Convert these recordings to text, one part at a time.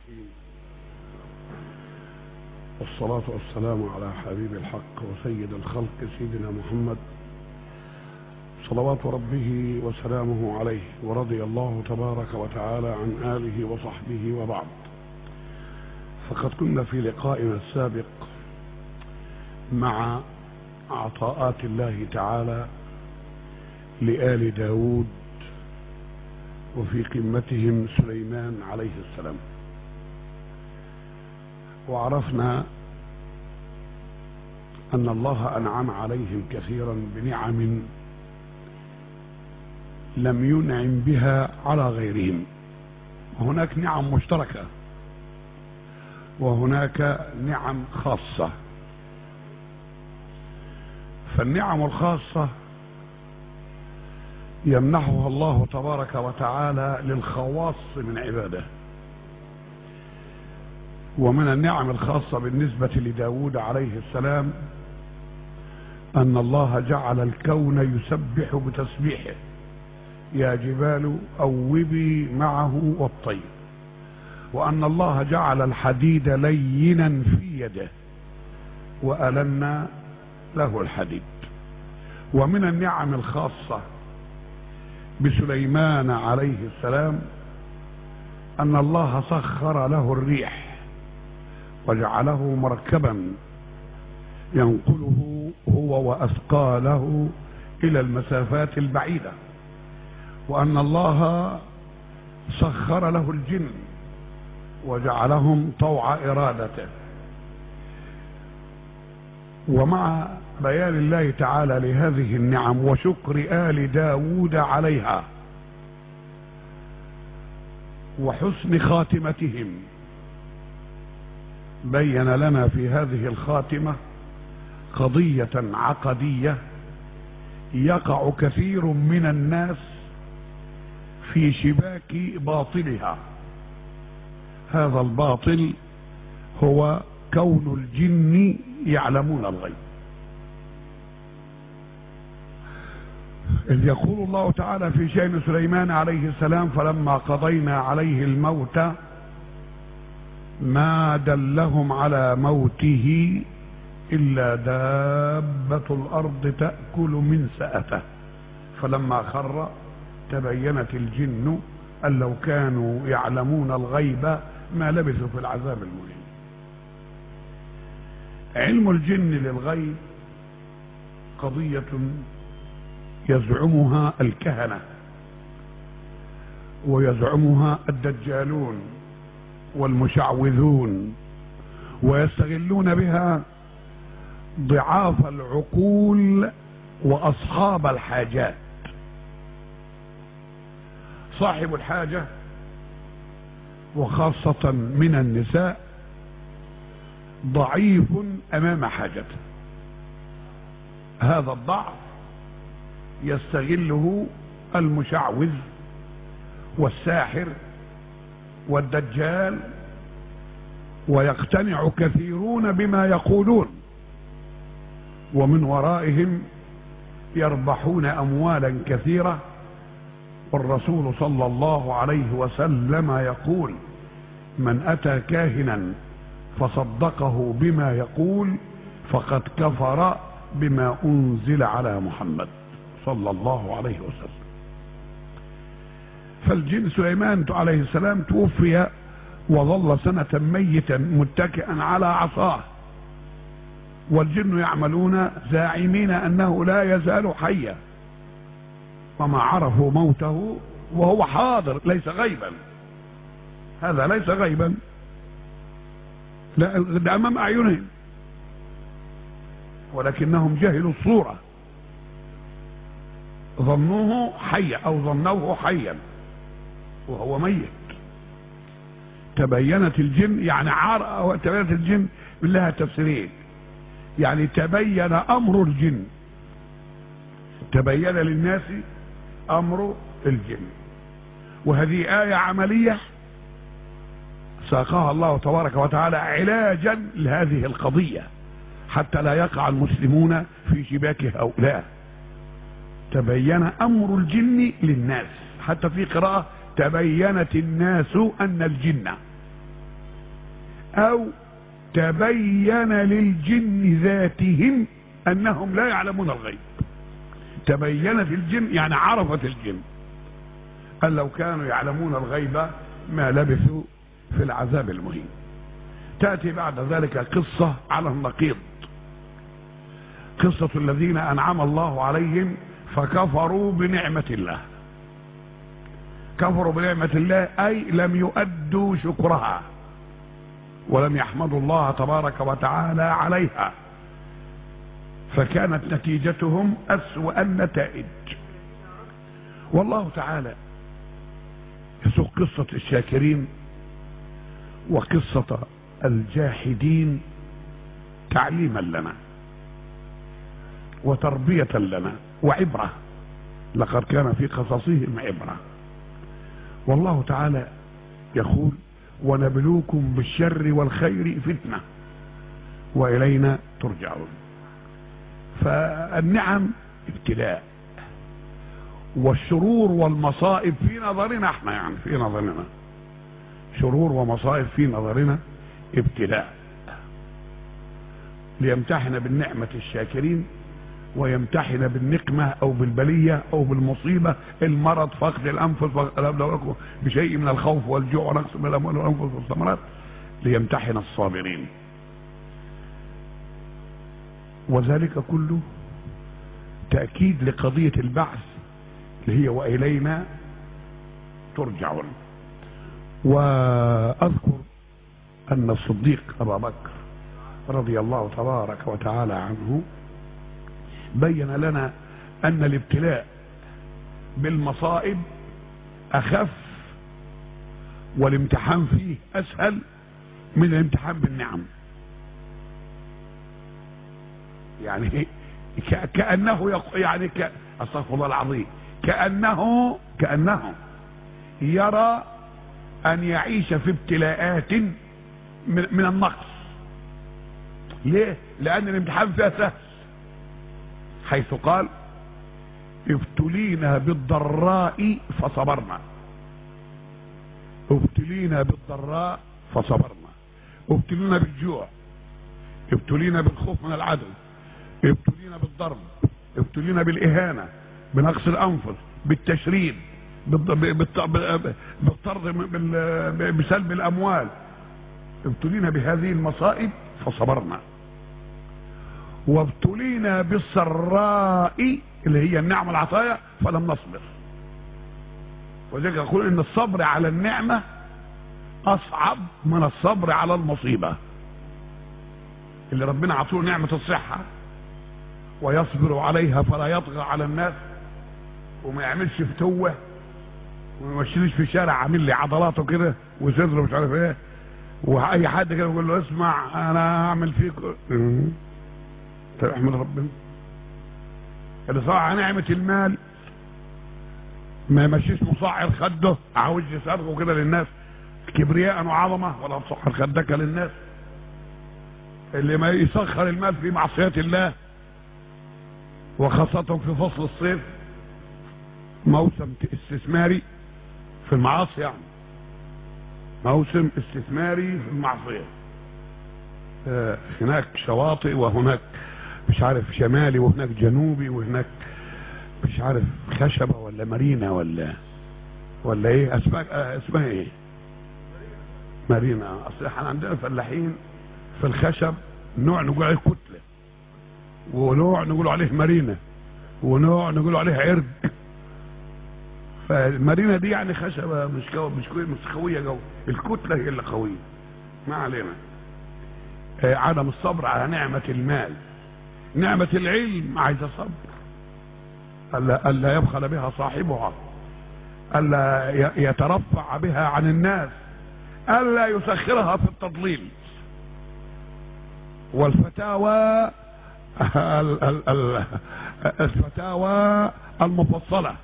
الرحيم، والصلاة والسلام على حبيب الحق وسيد الخلق سيدنا محمد صلوات ربه وسلامه عليه، ورضي الله تبارك وتعالى عن آله وصحبه وبعد. فقد كنا في لقائنا السابق مع عطاءات الله تعالى لآل داود، وفي قمتهم سليمان عليه السلام، وعرفنا أن الله أنعم عليهم كثيرا بنعم لم ينعم بها على غيرهم، وهناك نعم مشتركة وهناك نعم خاصة. فالنعم الخاصة يمنحها الله تبارك وتعالى للخواص من عباده. ومن النعم الخاصة بالنسبة لداود عليه السلام أن الله جعل الكون يسبح بتسبيحه، يا جبال أوبي معه والطير، وأن الله جعل الحديد لينا في يده وألنا له الحديد. ومن النعم الخاصة بسليمان عليه السلام أن الله سخر له الريح وجعله مركبا ينقله هو وأثقاله إلى المسافات البعيدة، وأن الله سخر له الجن وجعلهم طوع إرادته. ومع بيان الله تعالى لهذه النعم وشكر آل داود عليها وحسن خاتمتهم، بين لنا في هذه الخاتمة قضية عقدية يقع كثير من الناس في شباك باطلها. هذا الباطل هو كون الجن يعلمون الغيب، إذ يقول الله تعالى في شأن سليمان عليه السلام: فلما قضينا عليه الموت ما دلهم على موته إلا دابة الأرض تأكل من سأته فلما خر تبينت الجن أن لو كانوا يعلمون الغيب ما لبثوا في العذاب المهين. علم الجن للغيب قضية يزعمها الكهنة ويزعمها الدجالون والمشعوذون، ويستغلون بها ضعاف العقول وأصحاب الحاجات. صاحب الحاجة وخاصة من النساء ضعيف أمام حاجته، هذا الضعف يستغله المشعوذ والساحر والدجال، ويقتنع كثيرون بما يقولون، ومن ورائهم يربحون أموالا كثيرة. والرسول صلى الله عليه وسلم يقول: من أتى كاهنا فصدقه بما يقول فقد كفر بما أنزل على محمد صلى الله عليه وسلم. فالجن سليمان عليه السلام توفي وظل سنة ميتا متكئا على عصاه، والجن يعملون زاعمين أنه لا يزال حيا، وما عرفوا موته وهو حاضر ليس غيبا. هذا ليس غيبا، لا، ده أمام أعينهم، ولكنهم جهلوا الصورة، ظنوه حيا أو ظنوه حيا وهو ميت. تبينت الجن، يعني تبينت الجن لها تفسيرين، يعني تبين أمر الجن، تبين للناس أمر الجن. وهذه آية عملية ساقها الله تبارك وتعالى علاجا لهذه القضية حتى لا يقع المسلمون في شباك هؤلاء. تبين أمر الجن للناس، حتى في قراءة تبينت الناس أن الجن، او تبين للجن ذاتهم انهم لا يعلمون الغيب. تبينت الجن يعني عرفت الجن، قال لو كانوا يعلمون الغيب ما لبثوا في العذاب المهين. تأتي بعد ذلك قصة على النقيض، قصة الذين أنعم الله عليهم فكفروا بنعمة الله. كفروا بنعمة الله أي لم يؤدوا شكرها ولم يحمدوا الله تبارك وتعالى عليها، فكانت نتيجتهم أسوأ النتائج. والله تعالى يسوق قصة الشاكرين وقصة الجاحدين تعليما لنا وتربية لنا وعبرة، لقد كان في قصصهم عبرة. والله تعالى يقول ونبلوكم بالشر والخير فتنة وإلينا ترجعون. فالنعم ابتلاء، والشرور والمصائب في نظرنا احنا، يعني في نظرنا شرور ومصائب في نظرنا ابتلاء، ليمتحن بالنعمة الشاكرين ويمتحن بالنقمة او بالبلية او بالمصيبة، المرض، فقد الانفس، بشيء من الخوف والجوع ونقص من الاموال والانفس والثمرات، ليمتحن الصابرين. وذلك كله تأكيد لقضية البعث اللي هي وإلينا ترجعون. وأذكر أن الصديق أبا بكر رضي الله تبارك وتعالى عنه بين لنا أن الابتلاء بالمصائب أخف والامتحان فيه أسهل من الامتحان بالنعم. يعني كأنه يعني أستغفر الله العظيم، كأنه يرى أن يعيش في ابتلاءات من النقص. ليه؟ لأن الامتحان فيها سهل، حيث قال ابتلينا بالضراء فصبرنا. ابتلينا بالضراء فصبرنا، ابتلينا بالجوع، ابتلينا بالخوف من العدو، ابتلينا بالضرب، ابتلينا بالإهانة، بنقص الأنفس، بالتشريد، بالطرد، بسلب الأموال. ابتلينا بهذه المصائب فصبرنا. وابتلينا بالسراء اللي هي النعمة العطايا فلم نصبر. وذلك يقول ان الصبر على النعمة اصعب من الصبر على المصيبة. اللي ربنا عطوه نعمة الصحة ويصبر عليها فلا يطغى على الناس وما يعملش فتوة وما يمشيش في شارع عامل لي عضلاته كده وصدره مش عارف ايه، واي حد كده يقول له اسمع انا هعمل فيك، طب احمد ربنا. اللي صاع نعمة المال ما يمشيش مصعر خده عاوز يسرقه كده للناس كبرياء وعظمة، ولا تصحر خدك للناس. اللي ما يسخر المال في معصية الله، وخاصة في فصل الصيف موسم استثماري في المعاصي، يعني موسم استثماري في المعصية. هناك شواطئ وهناك مش عارف شمالي وهناك جنوبي وهناك مش عارف خشبة ولا مارينا ولا ايه اسمها ايه مارينا. اصل احنا عندنا فلاحين في الخشب نوع نقول عليه كتلة، ونوع نقول عليه مارينا، ونوع نقول عليه عرق. فالمارينا دي يعني خشبة مش قوية جو، الكتلة هي اللي قوية. ما علينا. عدم الصبر على نعمة المال. نعمة العلم عايزة صبر، ألا يبخل بها صاحبها، ألا يترفع بها عن الناس، ألا يسخرها في التضليل. والفتاوى الفتاوى المفصلة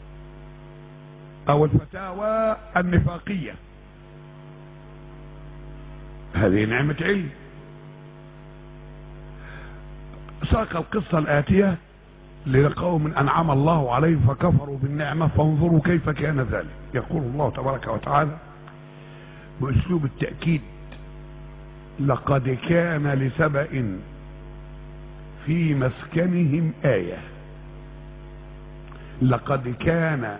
أو الفتاوى النفاقية هذه نعمة علم. ساق القصة الآتية لقوم أنعم الله عليهم فكفروا بالنعمة فانظروا كيف كان ذلك. يقول الله تبارك وتعالى بأسلوب التأكيد لقد كان لسبأ في مسكنهم آية. لقد كان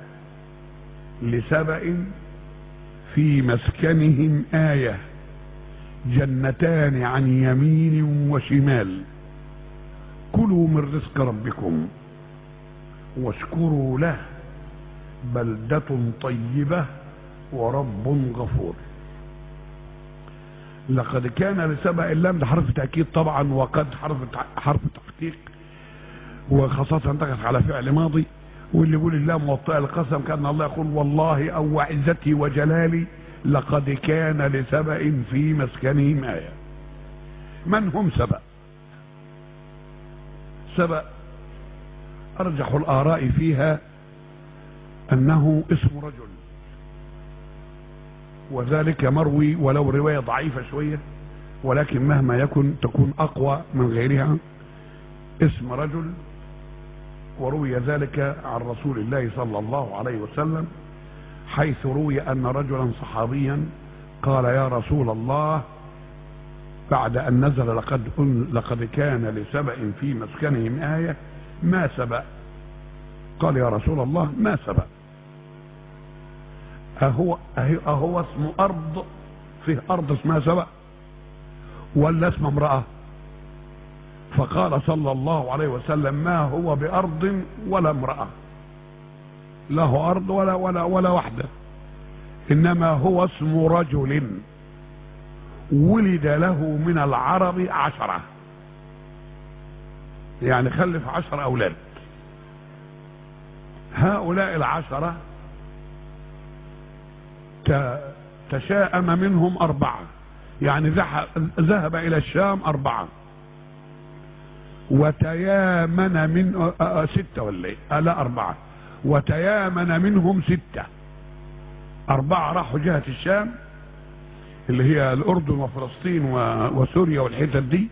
لسبأ في مسكنهم آية، جنتان عن يمين وشمال، كلوا من رزق ربكم واشكروا له بلدة طيبة ورب غفور. لقد كان لسبأ، اللام ده حرف تأكيد طبعا، وقد حرف تحقيق، وخاصة تقف على فعل ماضي. واللي يقول اللام موطئة القسم كان الله يقول والله أو وعزتي وجلالي لقد كان لسبأ في مسكنهم آية. من هم سبأ؟ سبأ أرجح الآراء فيها أنه اسم رجل، وذلك مروي ولو رواية ضعيفة شوية، ولكن مهما يكن تكون أقوى من غيرها. اسم رجل، وروي ذلك عن رسول الله صلى الله عليه وسلم، حيث روي أن رجلا صحابيا قال يا رسول الله بعد أن نزل لقد كان لسبأ في مسكنهم آية ما سبأ؟ قال يا رسول الله ما سبأ؟ أهو اسم أرض؟ فيه أرض اسمها سبأ ولا اسم امرأة؟ فقال صلى الله عليه وسلم ما هو بأرض ولا امرأة، له أرض ولا وحدة، إنما هو اسم رجل ولد له من العرب 10، يعني خلف 10 أولاد. هؤلاء 10 تشاءم منهم 4، يعني ذهب إلى الشام 4، وتيامن من 6 ولا ايه؟ لا 4، وتيامن منهم 6. 4 راحوا جهة الشام اللي هي الأردن وفلسطين وسوريا والحتت دي،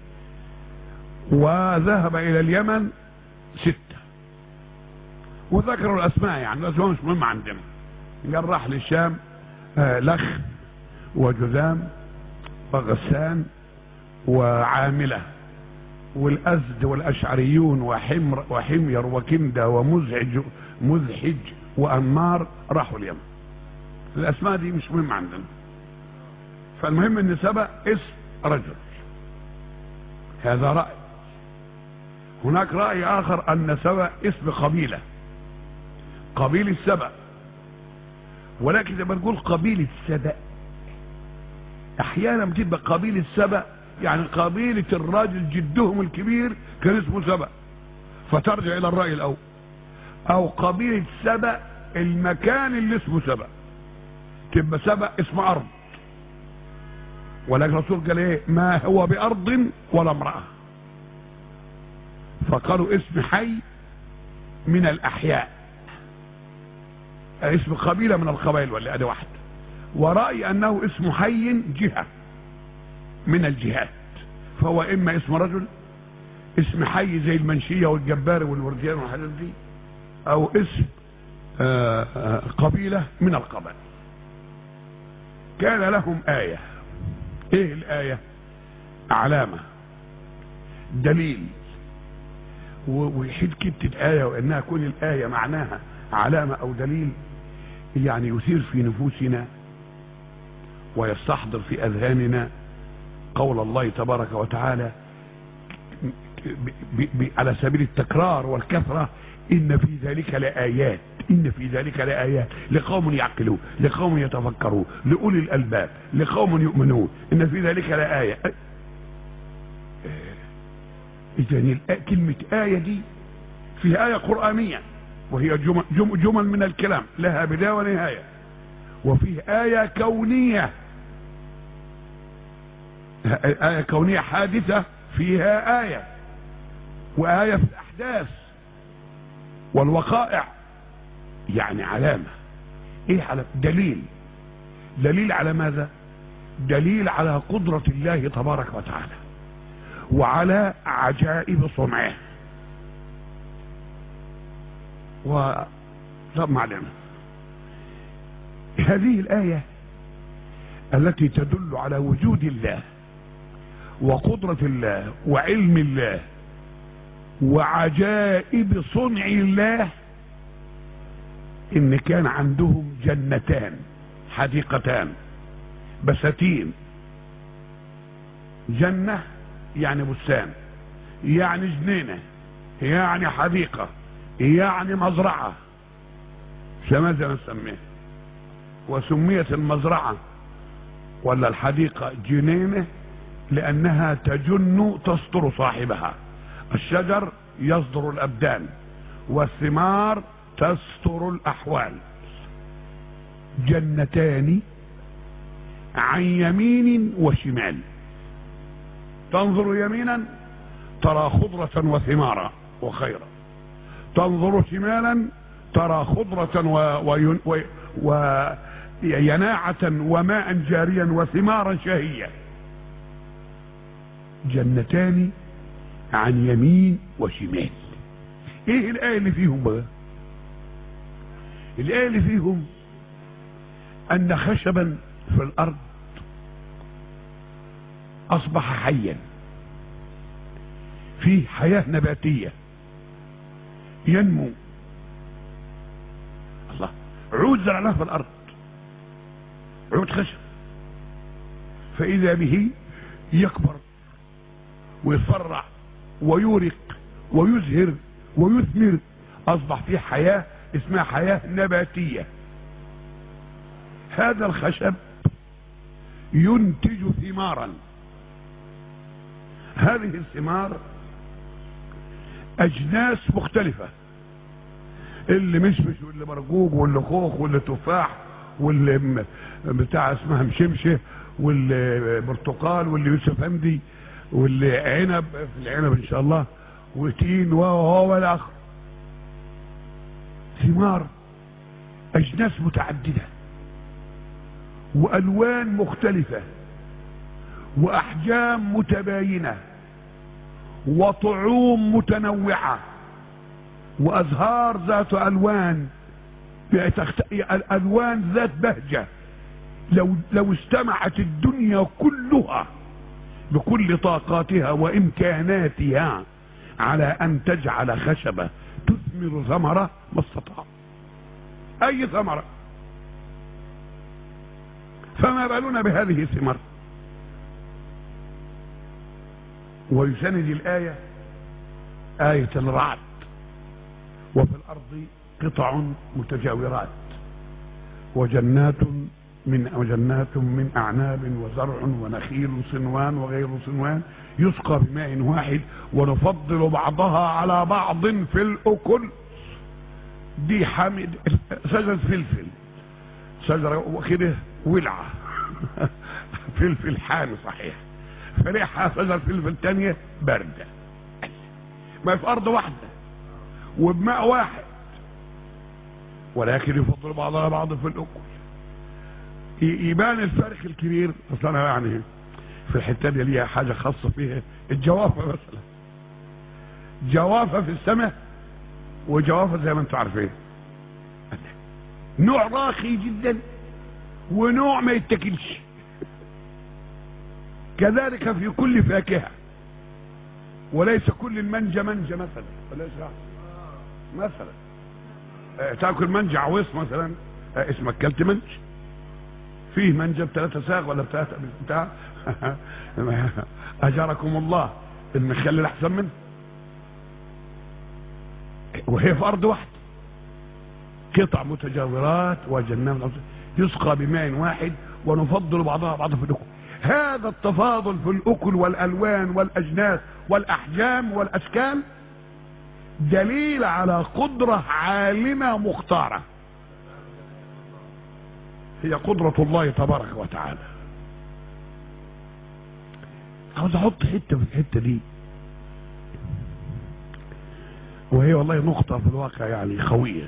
وذهب إلى اليمن 6. وذكروا الأسماء، يعني الأسماء مش مهمة عندنا. قال راح للشام لخ وجذام وغسان وعاملة والأزد والأشعريون وحمير وكندة ومزحج وأنمار، راحوا اليمن. الأسماء دي مش مهمة عندنا، فالمهم ان سبأ اسم رجل. هذا رأي. هناك رأي آخر أن سبأ اسم قبيلة، قبيلة سبأ، ولكن لما نقول قبيلة سبأ أحيانا بتبقى قبيلة سبأ يعني قبيلة الراجل جدهم الكبير كان اسمه سبأ، فترجع إلى الرأي الأول. أو قبيلة سبأ المكان اللي اسمه سبأ، تبقى سبأ اسم أرض، ولكن الرسول قال ايه؟ ما هو بأرض ولا امرأة، فقالوا اسم حي من الأحياء، اسم قبيلة من القبائل ولا ادي واحد. ورأي أنه اسم حي جهة من الجهات، فهو إما اسم رجل، اسم حي زي المنشية والجبار والورديان والحاجات دي، أو اسم قبيلة من القبائل. كان لهم آية. ايه الآية؟ علامة، دليل. ويحيد كتة آية وإنها كون الآية معناها علامة أو دليل، يعني يثير في نفوسنا ويستحضر في أذهاننا قول الله تبارك وتعالى على سبيل التكرار والكثرة: إن في ذلك لآيات، إن في ذلك لآيات لقوم يعقلون، لقوم يتفكرون، لأولي الألباب، لقوم يؤمنون، إن في ذلك لآية. إذن كلمة آية دي فيها آية قرآنية، وهي جمل من الكلام لها بداية ونهاية، وفيه آية كونية، آية كونية حادثة فيها آية، وآية في الأحداث والوقائع، يعني علامة. ايه علامة؟ دليل. دليل على ماذا؟ دليل على قدرة الله تبارك وتعالى وعلى عجائب صنعه. طب معلم، هذه الآية التي تدل على وجود الله وقدرة الله وعلم الله وعجائب صنع الله ان كان عندهم جنتان حديقتان بساتين. جنة يعني بستان، يعني جنينة، يعني حديقة، يعني مزرعة، ماذا نسميه؟ وسميت المزرعة ولا الحديقة جنينة لأنها تجن تستر صاحبها. الشجر يصدر الأبدان والثمار تستر الأحوال. جنتان عن يمين وشمال، تنظر يمينا ترى خضرة وثمارا وخيرا، تنظر شمالا ترى خضرة ويناعة وماء جاريا وثمارا شهية. جنتان عن يمين وشمال. ايه الآية اللي فيهم بقى؟ الآية اللي فيهم أن خشبا في الأرض أصبح حيا، فيه حياة نباتية ينمو. الله، عود زرعناه في الأرض، عود خشب، فإذا به يكبر ويتفرع ويورق ويزهر ويثمر. أصبح فيه حياة اسمها حياة نباتية. هذا الخشب ينتج ثمارا. هذه الثمار أجناس مختلفة، اللي مشمش واللي مرجوج واللي خوخ واللي تفاح واللي بتاع اسمها مشمشة واللي برتقال واللي يوسف همدي واللي عنب، في العنب ان شاء الله، وتين وهو الاخر. ثمار اجناس متعددة والوان مختلفة واحجام متباينة وطعوم متنوعة وازهار ذات الوان، الالوان ذات بهجة. لو استمعت الدنيا كلها بكل طاقاتها وامكاناتها على ان تجعل خشبة تثمر ثمرة ما استطاع اي ثمرة، فما بالنا بهذه الثمار. ويسند الآية آية الرعد: وفي الأرض قطع متجاورات وجنات من أعناب وزرع ونخيل صنوان وغير صنوان يسقى بماء واحد ونفضل بعضها على بعض في الأكل. دي حامد شجرة فلفل، شجرة كده ولعة فلفل حامي صحيح، فريحة شجرة فلفل تانية باردة، ما في أرض واحدة وبماء واحد، ولكن يفضل بعضها بعض في الأكل. يبان الفرق الكبير. اصلا يعني في الحته دي ليها حاجه خاصه فيها، الجوافه مثلا، جوافه في السماء وجوافه زي ما انتم عارفين، نوع راقي جدا ونوع ما يتاكلش. كذلك في كل فاكهه، وليس كل المانجا منجا مثلا، وليس مثلا تاكل منجا عويص مثلا اسمك كلت منج. فيه منجا ب3 ساغ ولا ب3 بتاع اجركم الله، المخلل احسن منه، وهي في ارض واحده، قطع متجاورات وجنات يسقى بماء واحد ونفضل بعضها بعض في الاكل. هذا التفاضل في الاكل والالوان والاجناس والاحجام والاشكال دليل على قدرة عالمة مختارة، هي قدرة الله تبارك وتعالى. عاوز احط حتة في الحتة دي، وهي والله نقطة في الواقع يعني خوية.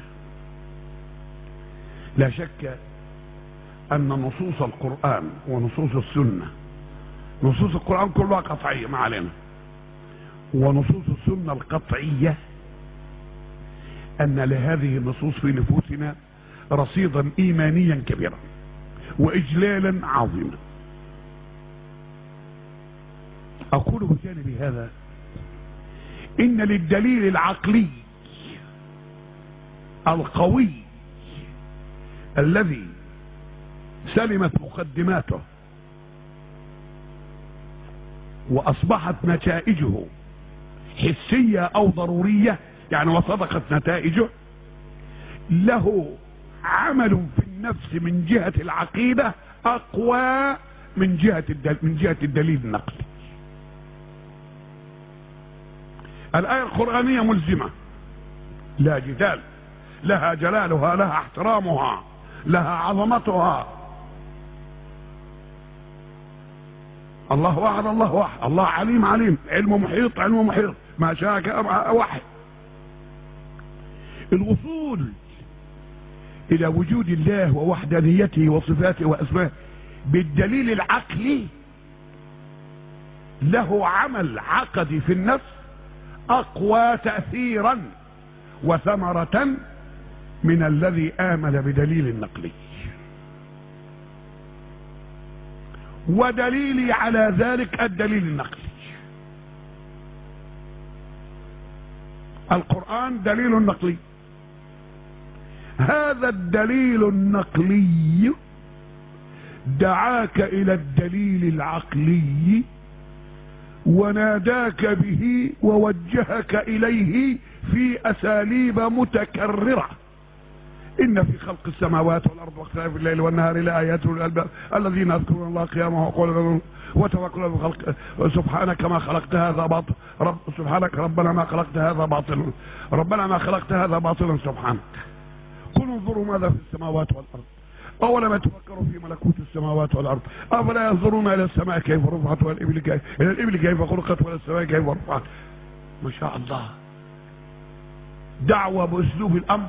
لا شك ان نصوص القرآن ونصوص السنة، نصوص القرآن كلها قطعية ما علينا، ونصوص السنة القطعية ان لهذه النصوص في نفوسنا رصيدا ايمانيا كبيرا واجلالا عظيما. أقول بجانب هذا إن للدليل العقلي القوي الذي سلمت مقدماته وأصبحت نتائجه حسية أو ضرورية، يعني وصدقت نتائجه، له عمل في النفس من جهة العقيدة أقوى من جهة الدليل النقلي. الآية القرآنية ملزمة لا جدال، لها جلالها، لها احترامها، لها عظمتها. الله واحد الله واحد، الله عليم عليم، علمه محيط علمه محيط، ما شاء واحد. الوصول إلى وجود الله ووحدانيته وصفاته وأسمائه بالدليل العقلي له عمل عقدي في النفس أقوى تأثيرا وثمرة من الذي آمن بدليل النقلي. ودليلي على ذلك الدليل النقلي. القرآن دليل نقلي. هذا الدليل النقلي دعاك إلى الدليل العقلي وناداك به ووجهك إليه في أساليب متكررة. إن في خلق السماوات والأرض واختلاف الليل والنهار لآيات للألباب الذين يذكرون الله قياما وقعودا وتوكلا بخلق سبحانك ما خلقت هذا باطل سبحانك ربنا ما خلقت هذا باطلا ربنا ما خلقت هذا باطلا سبحانك. قل انظروا ماذا في السماوات والأرض أولم يتفكروا في ملكوت السماوات والأرض أفلا ينظرون إلى السماء كيف رفعت والإبل كيف خلقت وإلى السماء كيف رفعت. ما شاء الله، دعوة بأسلوب الأمر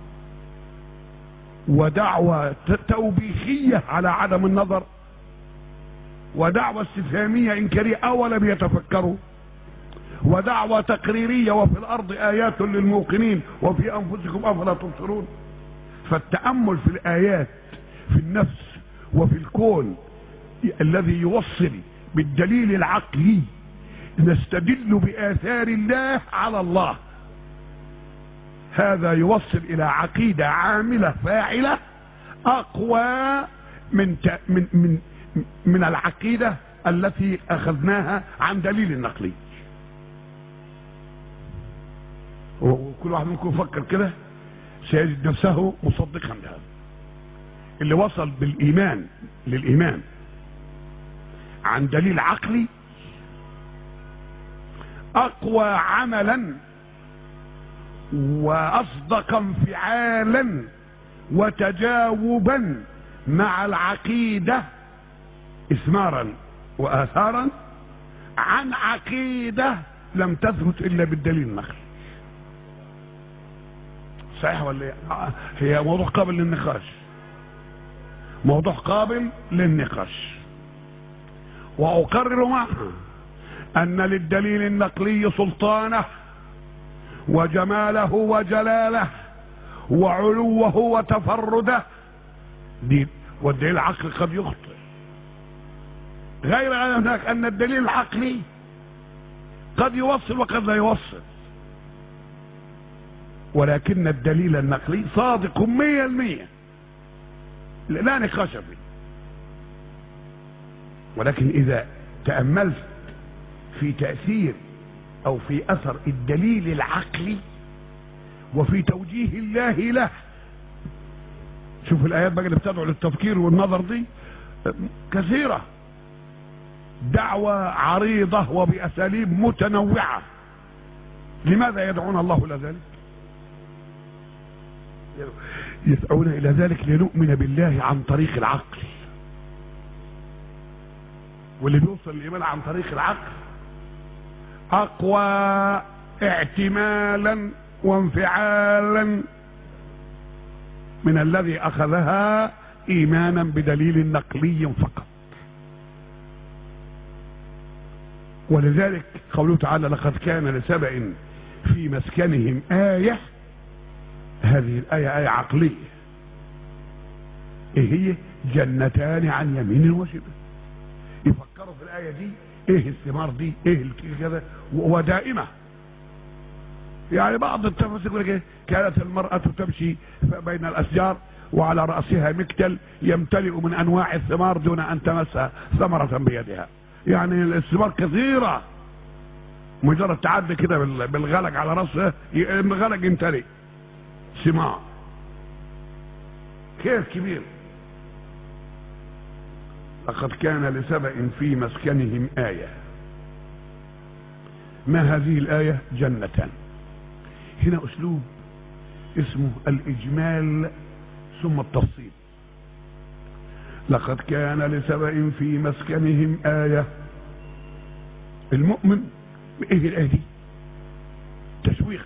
ودعوة توبيخية على عدم النظر ودعوة استفهامية إنكارية أولم يتفكروا، ودعوة تقريرية وفي الأرض آيات للموقنين وفي أنفسكم أفلا تبصرون. فالتأمل في الآيات في النفس وفي الكون الذي يوصل بالدليل العقلي نستدل بآثار الله على الله، هذا يوصل إلى عقيدة عاملة فاعلة أقوى من العقيدة التي أخذناها عن دليل النقلي. وكل واحد منكم يفكر كده سيجد نفسه مصدقا لهذا. اللي وصل بالإيمان للإيمان عن دليل عقلي أقوى عملا وأصدق انفعالا وتجاوبا مع العقيدة إثمارا وآثارا عن عقيدة لم تثبت إلا بالدليل النقلي. صحيح ولا هي موضوع قابل للنقاش، موضوع قابل للنقاش. وأقرر معها أن للدليل النقلي سلطانه وجماله وجلاله وعلوه وتفرده دي، والدليل العقلي قد يخطئ. غير هناك أن الدليل العقلي قد يوصل وقد لا يوصل، ولكن الدليل النقلي صادق 100% لا نقاش فيه. ولكن إذا تأملت في تأثير أو في أثر الدليل العقلي وفي توجيه الله له، شوف الآيات بقى اللي بتدعو للتفكير والنظر دي كثيرة، دعوة عريضة وبأساليب متنوعة. لماذا يدعون الله إلى ذلك؟ يدعون إلى ذلك لنؤمن بالله عن طريق العقل، واللي بيوصل الإيمان عن طريق العقل أقوى اعتمالا وانفعالا من الذي أخذها إيمانا بدليل نقلي فقط. ولذلك قوله تعالى لقد كان لسبأ في مسكنهم آية. هذه الآية آية عقلية. إيه هي؟ جنتان عن يمين وشمال. يفكروا في الآية دي ايه الثمار دي، ايه كذا، ودائمة. يعني بعض التفاسير يقول لك ايه، كانت المرأة تمشي بين الأشجار وعلى رأسها مكتل يمتلئ من أنواع الثمار دون أن تمس ثمرة بيدها. يعني الثمار كثيرة، مجرد تعدي كده بالغلق على رأسها الغلق يمتلئ ثمار. كيف كبير. لقد كان لسبأ في مسكنهم آية. ما هذه الآية؟ جنتان. هنا أسلوب اسمه الإجمال ثم التفصيل. لقد كان لسبأ في مسكنهم آية. المؤمن ايه الآية دي؟ تشويق،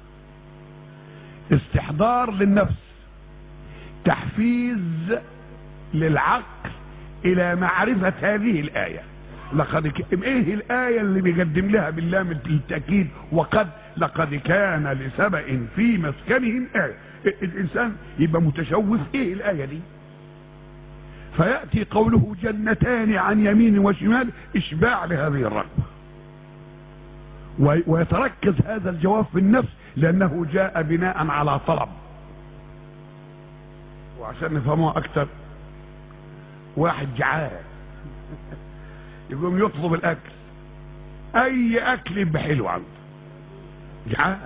استحضار للنفس، تحفيز للعقل الى معرفة هذه الآية. ايه الآية اللي بيقدم لها باللام التأكيد وقد لقد كان لسبأ في مسكنهم آية. الإنسان يبقى متشوف ايه الآية دي، فيأتي قوله جنتان عن يمين وشمال إشباع لهذه الرغبة، ويتركز هذا الجواب في النفس لأنه جاء بناء على طلب. وعشان نفهموها أكتر، واحد جعان يقوم يطلب الأكل، أي أكل يبقى حلو عنده، جعان،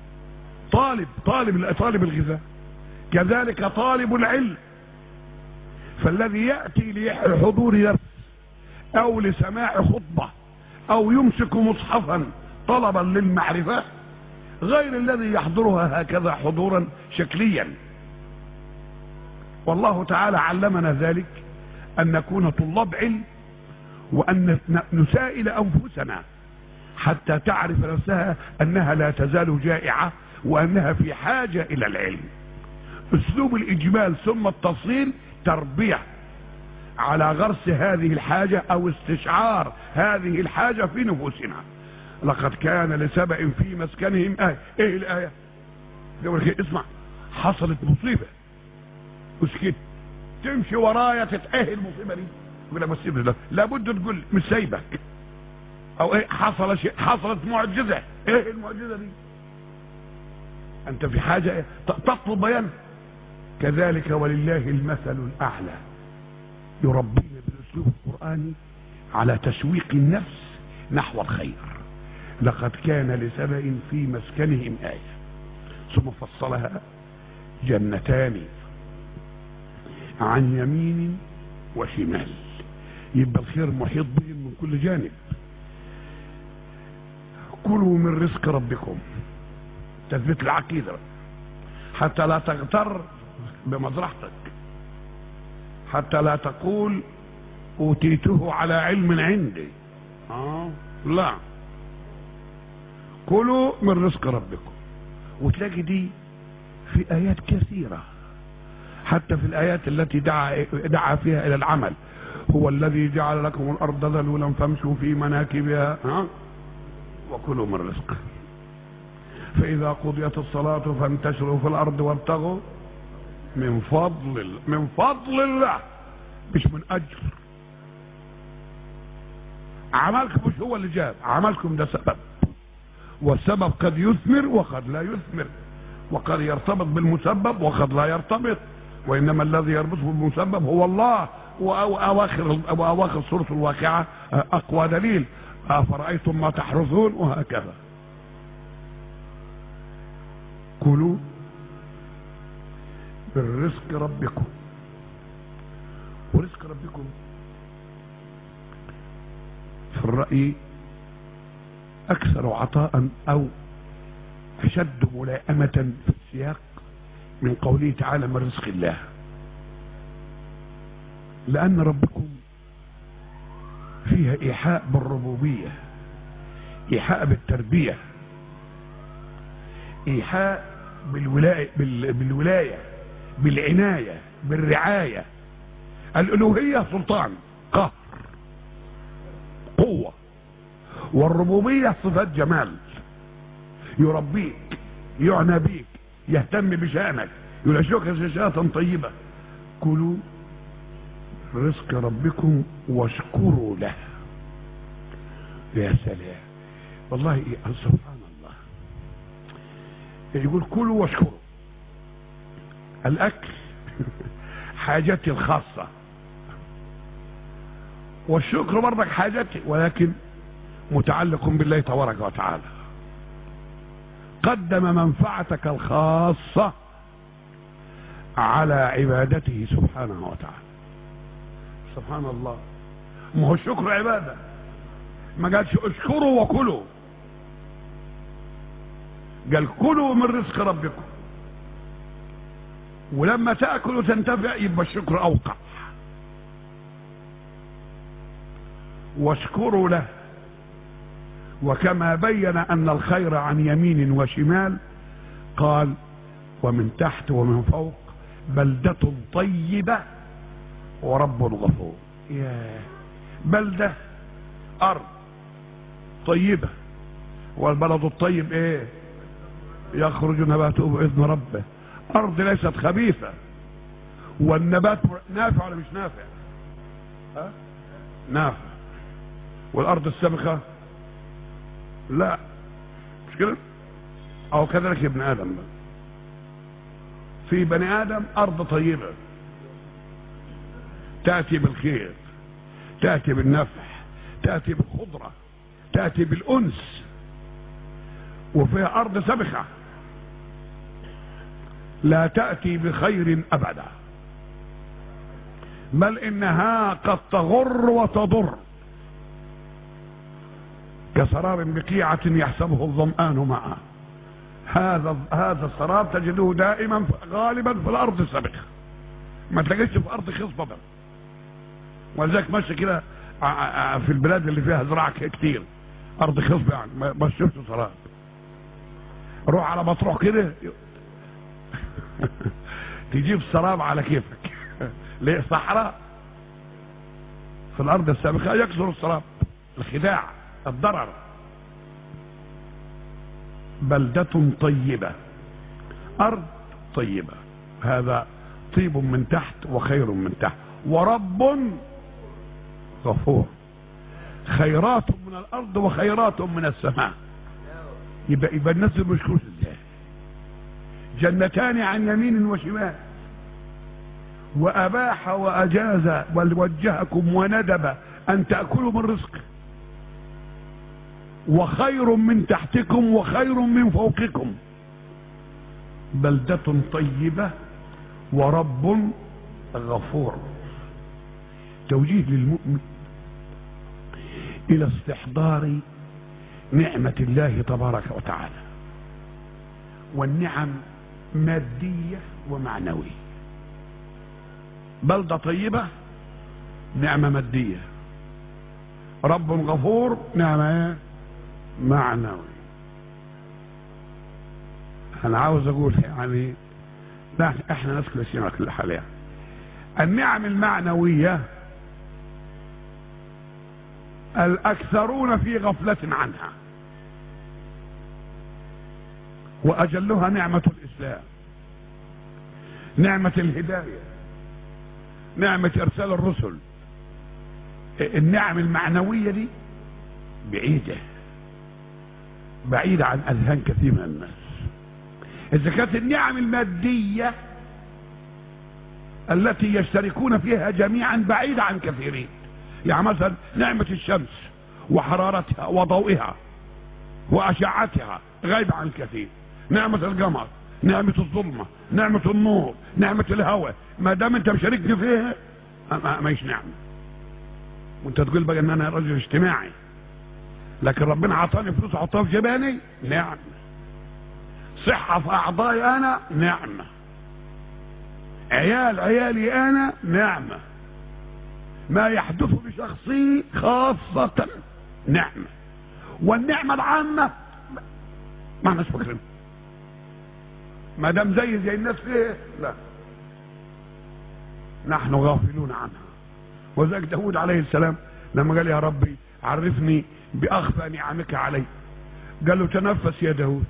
طالب الغذاء. كذلك طالب العلم، فالذي يأتي لحضور درس أو لسماع خطبة أو يمسك مصحفا طلبا للمعرفة غير الذي يحضرها هكذا حضورا شكليا. والله تعالى علمنا ذلك، أن نكون طلاب علم، وأن نسائل أنفسنا حتى تعرف نفسها أنها لا تزال جائعة وأنها في حاجة إلى العلم. أسلوب الإجمال ثم التفصيل تربية على غرس هذه الحاجة أو استشعار هذه الحاجة في نفوسنا. لقد كان لسبأ في مسكنهم آية. ايه الآية؟ يقول لك اسمع، حصلت مصيبة اسكت، تمشي ورايا تتأهل المصيبة دي، يقول لك مصيبة لابد تقول مش سايبك، او ايه حصل شيء، حصلت معجزة، ايه المعجزة دي؟ انت في حاجة إيه؟ تطلب بيان. كذلك ولله المثل الأعلى، يربينا بالأسلوب القرآني على تشويق النفس نحو الخير. لقد كان لسبأ في مسكنهم آية، ثم فصلها جنتان عن يمين وشمال، يبقى الخير محيط بهم من كل جانب. كلوا من رزق ربكم، تثبيت العقيدة حتى لا تغتر بمزرعتك، حتى لا تقول أوتيته على علم عندي. لا، كلوا من رزق ربكم. وتلاقي دي في آيات كثيرة، حتى في الآيات التي دعا فيها إلى العمل. هو الذي جعل لكم الأرض ذلولا فامشوا في مناكبها وكلوا من رزقه، فإذا قضيت الصلاة فانتشروا في الأرض وابتغوا من فضل الله، مش من أجر. عملكم مش هو اللي جاب، عملكم ده سبب، والسبب قد يثمر وقد لا يثمر، وقد يرتبط بالمسبب وقد لا يرتبط، وإنما الذي يربطه بالمسبب هو الله. وأواخر سورة الواقعة أقوى دليل، أفرأيتم ما تحرثون، وهكذا. كلوا من رزق ربكم. ورزق ربكم في الرأي أكثر عطاء أو أشد ملائمة في السياق من قوله تعالى من رزق الله، لأن ربكم فيها إيحاء بالربوبية، إيحاء بالتربية، إيحاء بالولاية، بالعناية، بالرعاية. الألوهية سلطان، قهر، قوة، والربوبية صفات جمال، يربيك، يعنى بيك، يهتم بشأنك، يلاشوك شاشة طيبة. كلوا رزق ربكم واشكروا له. يا سلام والله، سبحان الله. يقول كلوا واشكروا. الاكل حاجتي الخاصة، والشكر برضك حاجتي، ولكن متعلق بالله تبارك وتعالى. قدم منفعتك الخاصة على عبادته سبحانه وتعالى. سبحان الله. ما هو الشكر عبادة، ما قالش اشكروا وكلوا، قال كلوا من رزق ربكم. ولما تأكل وتنتفع يبقى الشكر أوقع. واشكروا له. وكما بين أن الخير عن يمين وشمال قال ومن تحت ومن فوق بلدة طيبة ورب غفور. يا بلدة أرض طيبة، والبلد الطيب ايه؟ يخرج نباته بإذن ربه. أرض ليست خبيثة، والنبات نافع ولا مش نافع؟ نافع. والأرض السابخة لا، مش كده؟ أو كذلك ابن آدم بقى. في بني آدم أرض طيبة تأتي بالخير، تأتي بالنفع، تأتي بالخضرة، تأتي بالأنس. وفيها أرض سبخة لا تأتي بخير أبدا، بل إنها قد تغر وتضر. كسراب بقيعة يحسبه الظمآن معه. هذا السراب تجده دائما غالبا في الأرض السبخة، ما تلاقيش في أرض خصبة. ولذلك ماشي كده في البلاد اللي فيها زراعة كتير أرض خصبة، يعني ما شفتش سراب. روح على مطروح كده تجيب سراب على كيفك. ليه؟ صحراء. في الأرض السابقة يكسر السراب، الخداع، الضرر. بلدة طيبة، أرض طيبة، هذا طيب من تحت وخير من تحت. ورب غفور، خيرات من الأرض وخيرات من السماء. يبقى الناس المشكور ازاي؟ جنتان عن يمين وشمال، وأباح وأجاز ووجهكم وندب أن تأكلوا من رزقه، وخير من تحتكم وخير من فوقكم. بلدة طيبة ورب غفور. توجيه للمؤمن إلى استحضار نعمة الله تبارك وتعالى، والنعم مادية ومعنوية. بلدة طيبة نعمة مادية، رب غفور نعمة معنوي. أنا عاوز أقول يعني لا، إحنا ناس كويسين على كل حال. يعني النعم المعنوية الأكثرون في غفلة عنها، وأجلها نعمة الإسلام، نعمة الهداية، نعمة إرسال الرسل. النعم المعنوية دي بعيدة عن أذهان كثير من الناس. إذا كانت النعم المادية التي يشتركون فيها جميعا بعيدة عن كثيرين، يعني مثلا نعمة الشمس وحرارتها وضوئها وأشعتها غايبة عن الكثير. نعمة القمر، نعمة الظلمة، نعمة النور، نعمة الهواء، ما دام انت مشاركني فيها ماهيش نعمة. وانت تقول بقى ان انا رجل اجتماعي، لكن ربنا عطاني فلوس احطها في جباني، نعمة. صحة في اعضائي انا، نعمة. عيالي انا، نعمة. ما يحدث بشخصي خاصة نعمة. والنعمة العامة ما احناش فاكرين، ما دام زي الناس فيه، لا، نحن غافلون عنها. وذلك داود عليه السلام لما قال يا ربي عرفني بأخفى نعمك علي، قال له تنفس يا داود،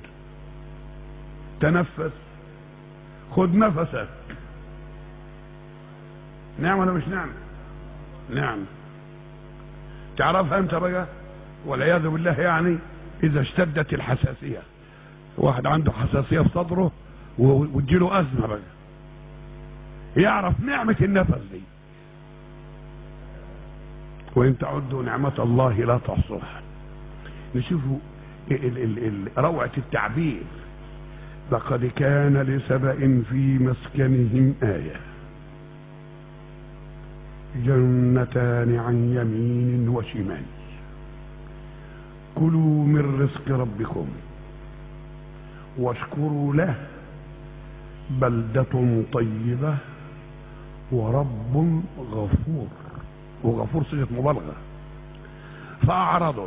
تنفس، خد نفسك. نعمة ولا مش نعمة؟ نعم. تعرفها انت بقى والعياذ بالله، يعني اذا اشتدت الحساسية، واحد عنده حساسية في صدره وتجيله ازمة بقى، يعرف نعمة النفس دي. وان تعدوا نعمة الله لا تحصوها. نشوفوا روعة التعبير. لقد كان لسبأ في مسكنهم آية، جنتان عن يمين وشمال، كلوا من رزق ربكم واشكروا له بلدة طيبة ورب غفور. وغفور صيغة مبالغة. فأعرضوا.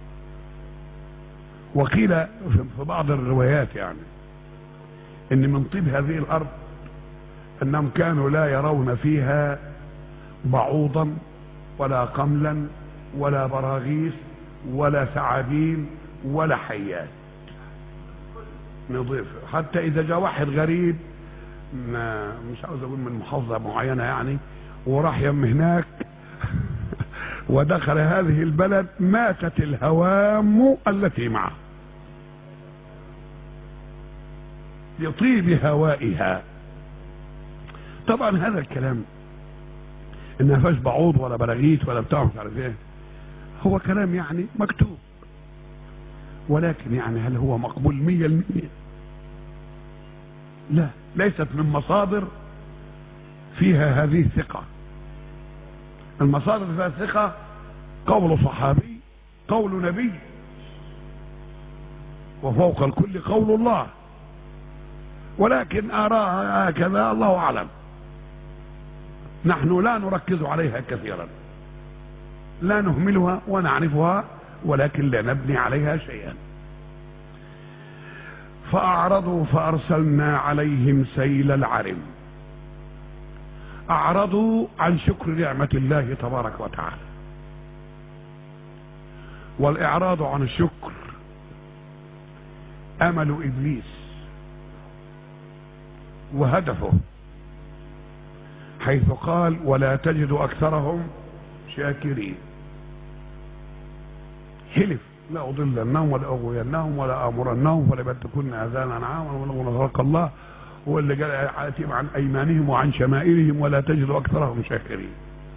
وقيل في بعض الروايات يعني ان من طيب هذه الارض انهم كانوا لا يرون فيها بعوضا ولا قملا ولا براغيث ولا ثعابين ولا حيات. نضيف حتى اذا جاء واحد غريب، مش عاوز اقول من محافظة معينة يعني، وراح يم هناك ودخل هذه البلد، ماتت الهوام التي معه لطيب هوائها. طبعا هذا الكلام ان ما فيهاش بعوض ولا براغيث ولا بتاع مش عارف ايه، هو كلام يعني مكتوب، ولكن يعني هل هو مقبول 100%؟ لا، ليست من مصادر فيها هذه الثقة. المصادر فيها ثقة قول صحابي، قول نبي، وفوق الكل قول الله. ولكن آراء هكذا الله أعلم، نحن لا نركز عليها كثيرا، لا نهملها ونعرفها، ولكن لا نبني عليها شيئا. فأعرضوا فأرسلنا عليهم سيل العرم. أعرضوا عن شكر نعمة الله تبارك وتعالى. والإعراض عن الشكر أمل إبليس وهدفه، حيث قال ولا تجد أكثرهم شاكرين. حلف لا أضلنهم ولا أغوينهم ولا آمرنهم ولا يبتكن آذانا عاما ولا نصرك الله، هو اللي قال عاتب عن أيمانهم وعن شمائلهم ولا تجد أكثرهم شاكرين.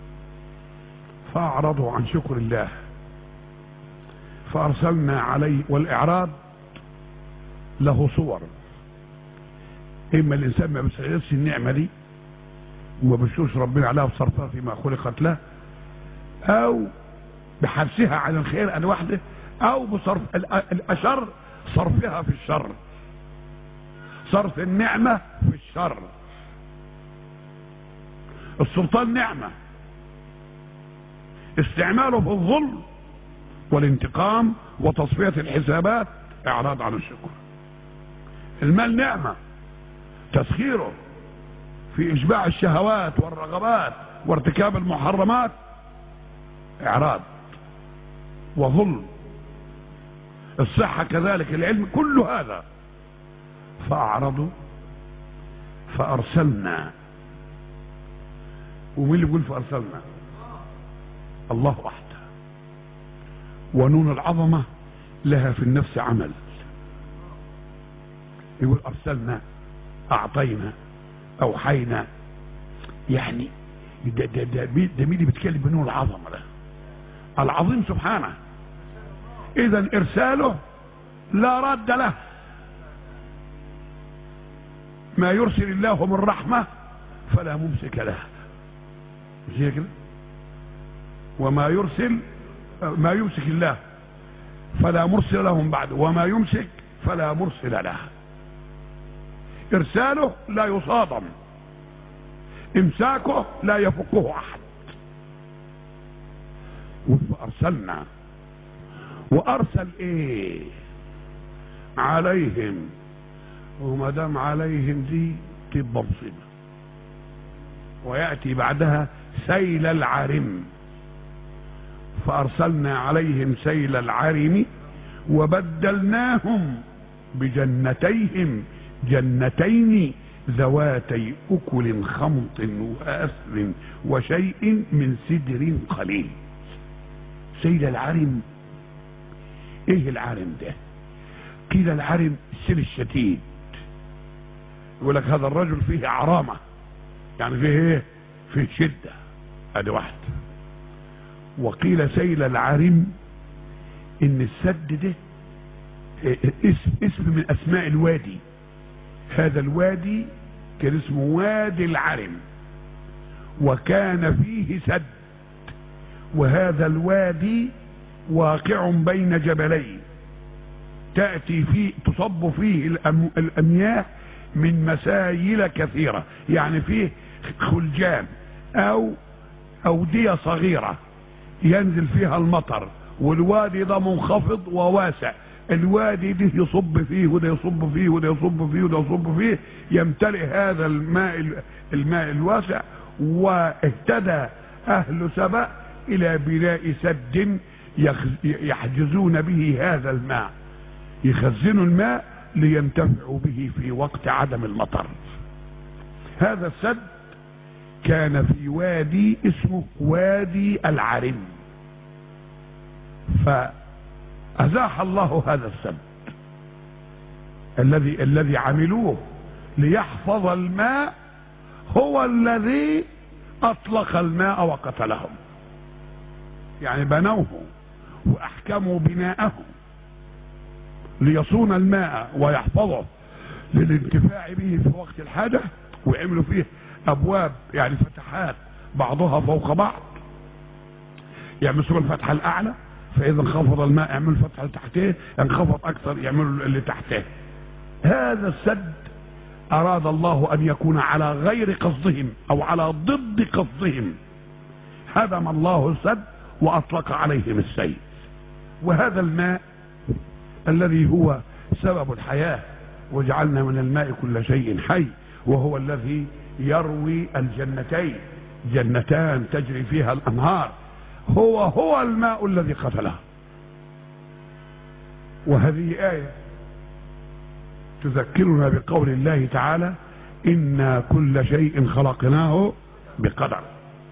فأعرضوا عن شكر الله فأرسلنا عليه. والإعراض له صور، إما الإنسان ما بيستغلش النعمة دي وما بيشكرش ربنا عليها بصرفها فيما خلقت له، أو بحبسها عن الخير أن وحده، أو بصرف الأشر، صرفها في الشر، صرف النعمة في الشر. السلطان نعمة، استعماله في الظلم والانتقام وتصفية الحسابات إعراض عن الشكر. المال نعمة، تسخيره في إشباع الشهوات والرغبات وارتكاب المحرمات إعراض وظلم. الصحة كذلك، العلم، كل هذا. فأعرضوا فأرسلنا. ومين اللي يقول فأرسلنا؟ الله وحده. ونون العظمة لها في النفس عمل، يقول أرسلنا، أعطينا، أوحينا، يعني ده مين اللي بيتكلم بنون العظمة؟ ده العظيم سبحانه. إذا إرساله لا رد له. ما يرسل الله من رحمة فلا ممسك له، مش هيك كده؟ وما يرسل، ما يمسك الله فلا مرسل له من بعده، وما يمسك فلا مرسل له. إرساله لا يصادم، إمساكه لا يفكه أحد. وأرسلنا، وأرسل إيه؟ عليهم. وما دام عليهم دي تبقى مصيبة. ويأتي بعدها سيل العرم. فأرسلنا عليهم سيل العرم وبدلناهم بجنتيهم جنتين ذواتي أكل خمط وأثر وشيء من سدر قليل. سيل العرم، ايه العرم ده؟ قيل العرم السيل الشديد، يقول لك هذا الرجل فيه عرامة، يعني فيه ايه؟ فيه شدة، ادي واحد. وقيل سيل العرم ان السد ده اسم من اسماء الوادي. هذا الوادي كان اسمه وادي العرم، وكان فيه سد، وهذا الوادي واقع بين جبلين، تأتي فيه تصب فيه الأمياه من مسايل كثيرة، يعني فيه خلجان أو أودية صغيرة ينزل فيها المطر، والوادي ده منخفض وواسع، الوادي ده يصب فيه وده يصب فيه وده يصب فيه وده يصب فيه، يمتلئ هذا الماء الواسع. واهتدى أهل سبأ إلى بناء سد يحجزون به هذا الماء، يخزنوا الماء لينتفعوا به في وقت عدم المطر. هذا السد كان في وادي اسمه وادي العرم، فأزاح الله هذا السد الذي عملوه ليحفظ الماء، هو الذي أطلق الماء وقتلهم. يعني بنوه وأحكموا بناءه ليصون الماء ويحفظه للانتفاع به في وقت الحاجة، ويعملوا فيه أبواب، يعني فتحات بعضها فوق بعض، يعملوا الفتحة الأعلى، فإذا انخفض الماء يعملوا الفتحة اللي تحته، انخفض أكثر يعملوا اللي تحته. هذا السد أراد الله أن يكون على غير قصدهم أو على ضد قصدهم، هدم الله السد وأطلق عليهم السيل. وهذا الماء الذي هو سبب الحياة، وجعلنا من الماء كل شيء حي، وهو الذي يروي الجنتين، جنتان تجري فيها الأنهار، هو الماء الذي قتله. وهذه آية تذكرنا بقول الله تعالى: إنا كل شيء خلقناه بقدر.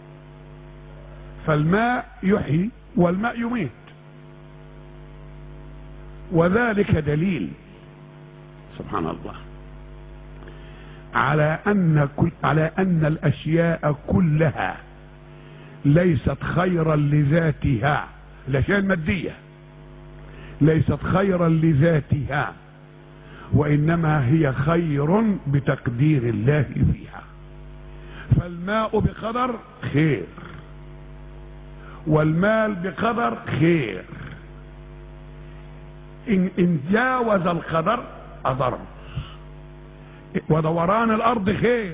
فالماء يحيي والماء يميت، وذلك دليل سبحان الله على أن الأشياء كلها ليست خيرا لذاتها، الأشياء المادية ليست خيرا لذاتها، وإنما هي خير بتقدير الله فيها. فالماء بقدر خير، والمال بقدر خير، إن جاوز القدر أضر. ودوران الأرض خير،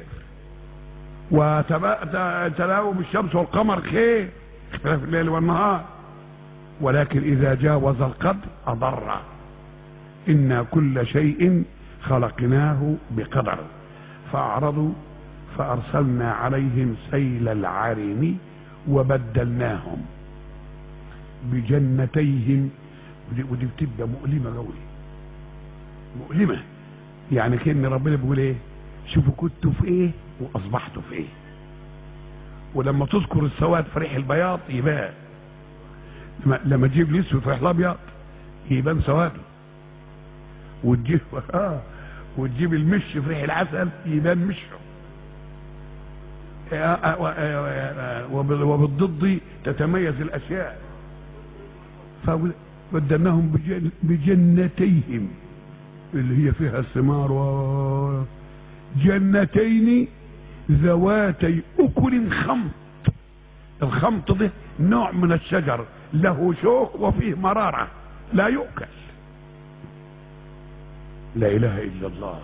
وتلاوم الشمس والقمر خير، اختلاف الليل والنهار، ولكن إذا جاوز القدر أضر. إنا كل شيء خلقناه بقدر فأعرضوا فأرسلنا عليهم سيل العرم وبدلناهم بجنتيهم. ودي بتبقى مؤلمة قوي، مؤلمة، يعني كأن ربنا بيقول ايه؟ شوفوا كنتوا في ايه واصبحتوا في ايه. ولما تذكر السواد في ريح البياض يبان، لما تجيب الاسود في ريح الابيض يبان سواده، وتجيب المش في ريح العسل يبان مشه، وبالضد تتميز الاشياء. فبدلناهم بجنتيهم اللي هي فيها الثمار، جنتين ذواتي أكل خمط. الخمط ده نوع من الشجر له شوك وفيه مرارة لا يؤكل. لا إله إلا الله.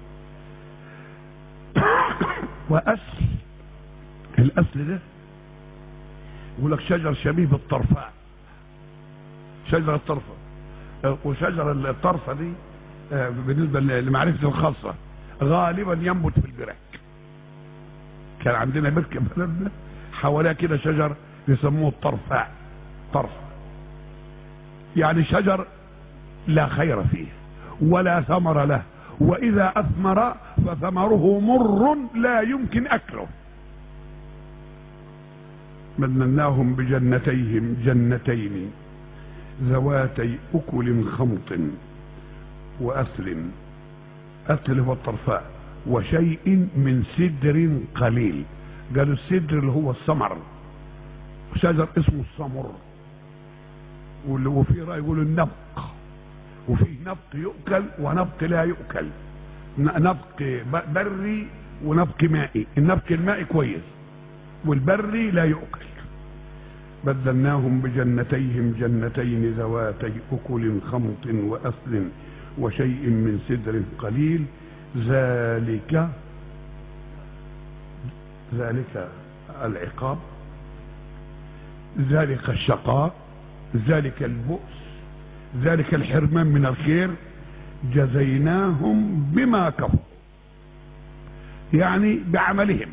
وأصل الأصل ده يقول لك شجر شبيه بالطرفاء، شجرة الطرفة. وشجر الطرفة دي بالنسبة لمعرفة الخاصة غالبا ينبت في البراك. كان عندنا بركة بلدنا حواليها كده شجر يسموه الطرفاء، طرف، يعني شجر لا خير فيه ولا ثمر له وإذا أثمر فثمره مر لا يمكن أكله. بدلناهم بجنتيهم جنتين ذواتي أكل خمط وأثل، أثل هو الطرفاء، وشيء من سدر قليل. قالوا السدر اللي هو الثمر، شجر اسمه السمر، وفي رأي يقولوا النبق، وفيه نبق يؤكل ونبق لا يؤكل، نبق بري ونبق مائي. النبق المائي كويس والبري لا يؤكل. بدلناهم بجنتيهم جنتين ذواتي أكل خمط وأثل وشيء من سدر قليل. ذلك العقاب، ذلك الشقاء، ذلك البؤس، ذلك الحرمان من الخير. جزيناهم بما كفروا، يعني بعملهم،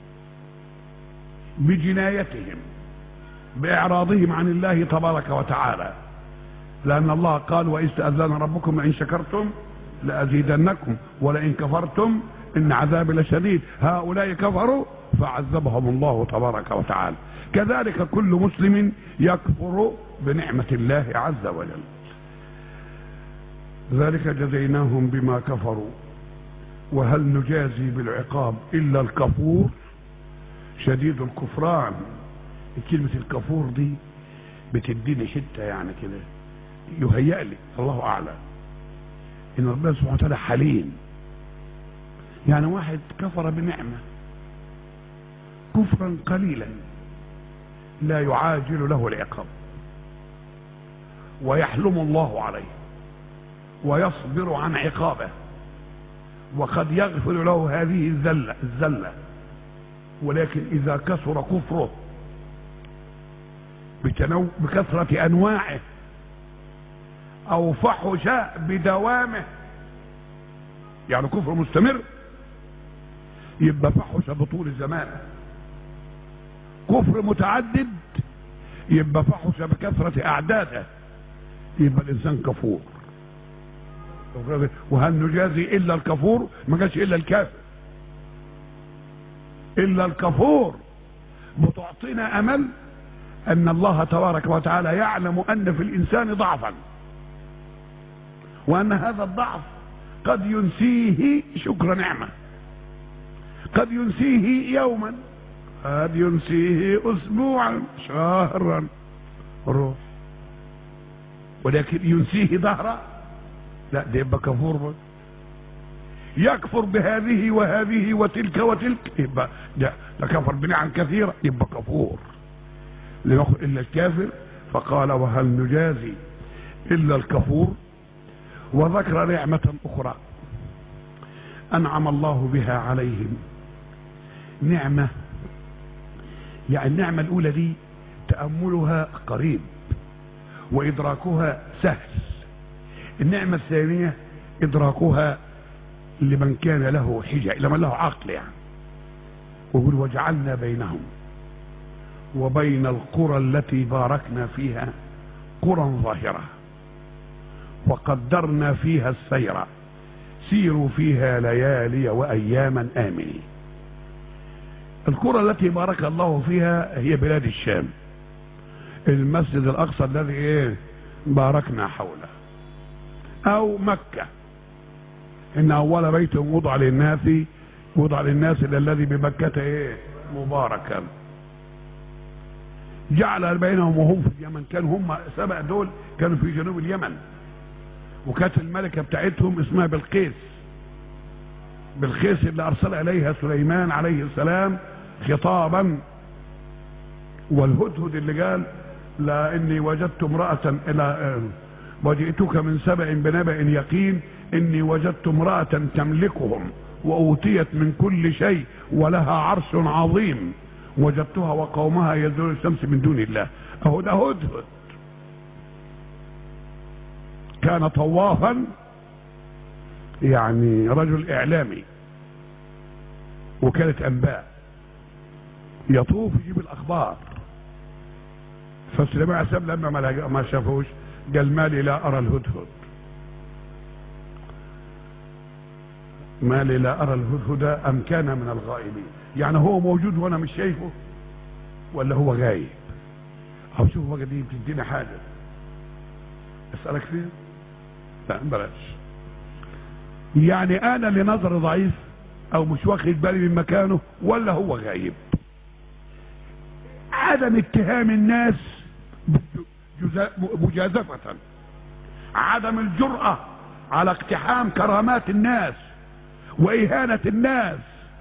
بجنايتهم، بإعراضهم عن الله تبارك وتعالى، لأن الله قال: وإذ تأذن ربكم لئن شكرتم لأزيدنكم ولئن كفرتم إن عذابي لشديد. هؤلاء كفروا فعذبهم الله تبارك وتعالى. كذلك كل مسلم يكفر بنعمة الله عز وجل. ذلك جزيناهم بما كفروا وهل نجازي بالعقاب إلا الكفور شديد الكفران. كلمة الكفور دي بتديني حتة يعني كده، يهيأ لي الله أعلم إن ربنا سبحانه وتعالى حليم. يعني واحد كفر بنعمة كفرا قليلا لا يعاجل له العقاب، ويحلم الله عليه ويصبر عن عقابه، وقد يغفر له هذه الزلة. ولكن إذا كثر كفره بكثرة أنواعه أو فحش بدوامه، يعني كفر مستمر، يبقى فحش بطول الزمان. كفر متعدد يبقى فحش بكثرة أعداده، يبقى الإنسان كفور. وهل نجازي إلا الكفور؟ ما قالش إلا الكافر، إلا الكفور. بتعطينا أمل أن الله تبارك وتعالى يعلم أن في الإنسان ضعفا، وأن هذا الضعف قد ينسيه شكر نعمة، قد ينسيه يوما، قد ينسيه أسبوعا، شهرا، روح، ولكن ينسيه دهرا لا، ده يبقى كفور بقى. يكفر بهذه وهذه وتلك وتلك، يبقى ده كفر بنعم كثيرة، يبقى كفور. إلا الكافر. فقال: وهل نجازي إلا الكفور. وذكر نعمة أخرى أنعم الله بها عليهم. نعمة، يعني النعمة الأولى دي تأملها قريب وإدراكها سهل. النعمة الثانية إدراكها لمن كان له حجة، لمن له عقل يعني. ويقول: وجعلنا بينهم وبين القرى التي باركنا فيها قرى ظاهرة وقدرنا فيها السير سيروا فيها ليالي وأياما آمنين. القرى التي بارك الله فيها هي بلاد الشام، المسجد الأقصى الذي باركنا حوله، أو مكة، إن أول بيت وضع للناس الذي بمكة مباركا. جعل بينهم وهم في اليمن، كانوا هم سبع دول كانوا في جنوب اليمن، وكانت الملكة بتاعتهم اسمها بلقيس اللي أرسل إليها سليمان عليه السلام خطابا. والهدهد اللي قال: لا إني وجدت امرأة وجئتك من سبأ بنبأ يقين إني وجدت امرأة تملكهم وأوتيت من كل شيء ولها عرش عظيم وجدتها وقومها يسجدون الشمس من دون الله. أهو ده هدهد كان طوافا، يعني رجل إعلامي، وكانت أنباء يطوف يجيب الأخبار. فسليمان عليه السلام لما ما شافوش قال: مالي لا أرى الهدهد. ما لي لا ارى الهدهد ام كان من الغائبين. يعني هو موجود وانا مش شايفه ولا هو غايب؟ او شوف بقى دي بتدينا حاجه اسالك فيها؟ لا بلاش. يعني انا اللي نظري ضعيف او مش واخد بالي من مكانه ولا هو غايب؟ عدم اتهام الناس مجازفة، عدم الجرأة على اقتحام كرامات الناس واهانة الناس،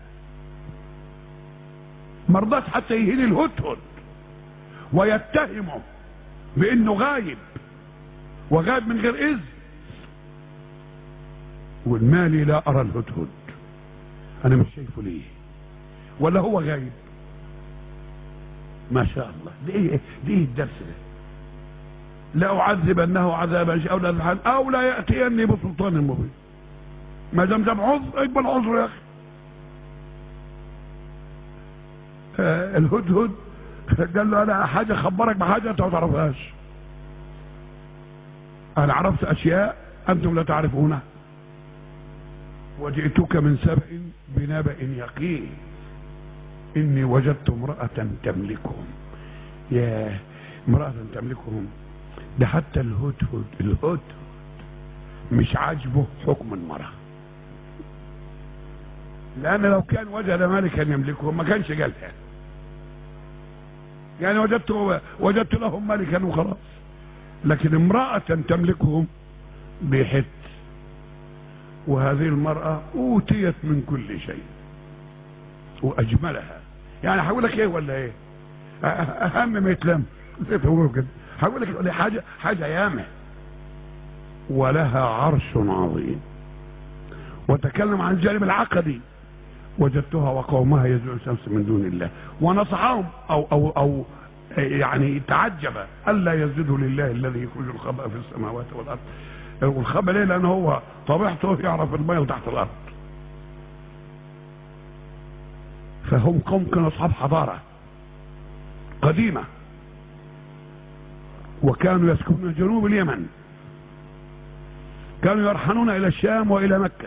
مرضاش حتى يهين الهدهد ويتهمه بانه غايب وغايب من غير اذن. والمالي لا ارى الهدهد، انا مش شايفه ليه ولا هو غايب؟ ما شاء الله. دي الدرس ده. لا اعذبنه عذابا او لا ياتيني بسلطان مبين. ما دام جاب عذر اقبل عذر يا اخي. الهدهد قال له انا حاجه اخبرك بحاجه انت ما تعرفهاش. انا عرفت اشياء انتم لا تعرفونها وجئتك من سبأ بنبأ يقين اني وجدت امرأة تملكهم. يا امرأة تملكهم، ده حتى الهدهد مش عاجبه حكم المرأة، لان لو كان وجد ملكا يملكهم ما كانش قالها. يعني وجدت لهم ملكا وخلاص، لكن امرأة تملكهم بيحت. وهذه المرأة اوتيت من كل شيء واجملها. يعني هقول لك ايه ولا ايه؟ اهم ما يتلم كده. هقول لك حاجه ياما. ولها عرش عظيم. وتكلم عن الجانب العقدي. وجدتها وقومها يزعون الشمس من دون الله ونصحهم او يعني تعجب الا يسجدوا لله الذي يخرج الخبأ في السماوات والارض. والخبأ ليه؟ لان هو طبيعته يعرف الماء تحت الارض. فهم قوم كانوا اصحاب حضاره قديمه، وكانوا يسكنون جنوب اليمن، كانوا يرحلون الى الشام والى مكه.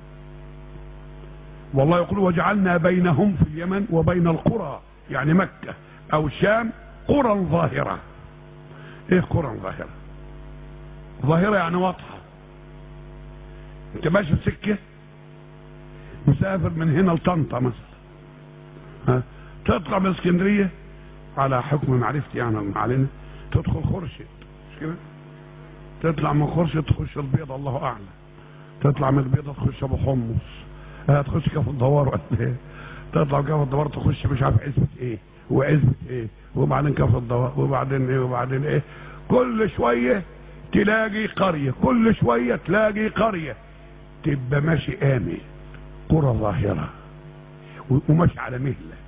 والله يقول وجعلنا بينهم في اليمن وبين القرى، يعني مكه او الشام، قرى ظاهره. ايه قرى ظاهره؟ ظاهره يعني واضحه. انت ماشي في سكه مسافر من هنا لطنطا مثلا، تطلع من اسكندريه على حكم معرفتي يعني علينا تدخل خرشد، مش كده؟ تطلع من خرشد تخش البيضه، الله اعلم. تطلع من البيضه تخش ابو حمص، تخش كفر الدوار ولا ايه؟ تطلع كفر الدوار تخش مش عارف عزبه ايه وعزبه ايه، وبعدين كفر الدوار، وبعدين ايه وبعدين ايه. كل شويه تلاقي قريه، كل شويه تلاقي قريه. تبقى ماشي امن، قرى ظاهره وماشي على مهلك،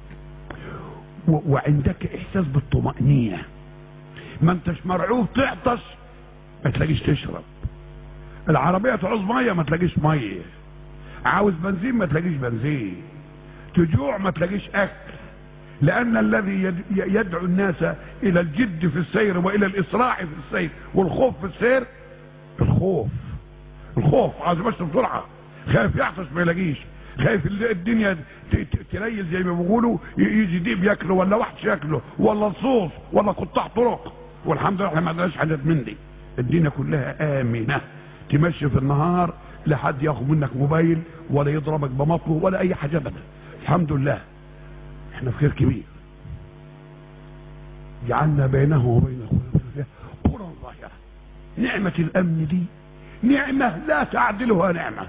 وعندك احساس بالطمأنينة. ما انتش مرعوب تعطش ما تلاقيش تشرب، العربية تعوز مية ما تلاقيش مية، عاوز بنزين ما تلاقيش بنزين، تجوع ما تلاقيش اكل. لان الذي يدعو الناس الى الجد في السير والى الاسراع في السير والخوف في السير، الخوف عاوز يمشي بسرعة، خايف يعطش ما يلاقيش، خايف الدنيا تليل زي ما بيقولوا، يجي ديب ياكله ولا وحش ياكله ولا لصوص ولا قطاع طرق. والحمد لله احنا ما عندناش حاجات من دي. الدنيا كلها امنه، تمشي في النهار لا حد ياخد منك موبايل ولا يضربك بمطوه ولا اي حاجه ابدا. الحمد لله احنا في خير كبير. جعلنا بينه وبين قرى ظاهره. نعمه الامن دي نعمه لا تعدلها نعمه.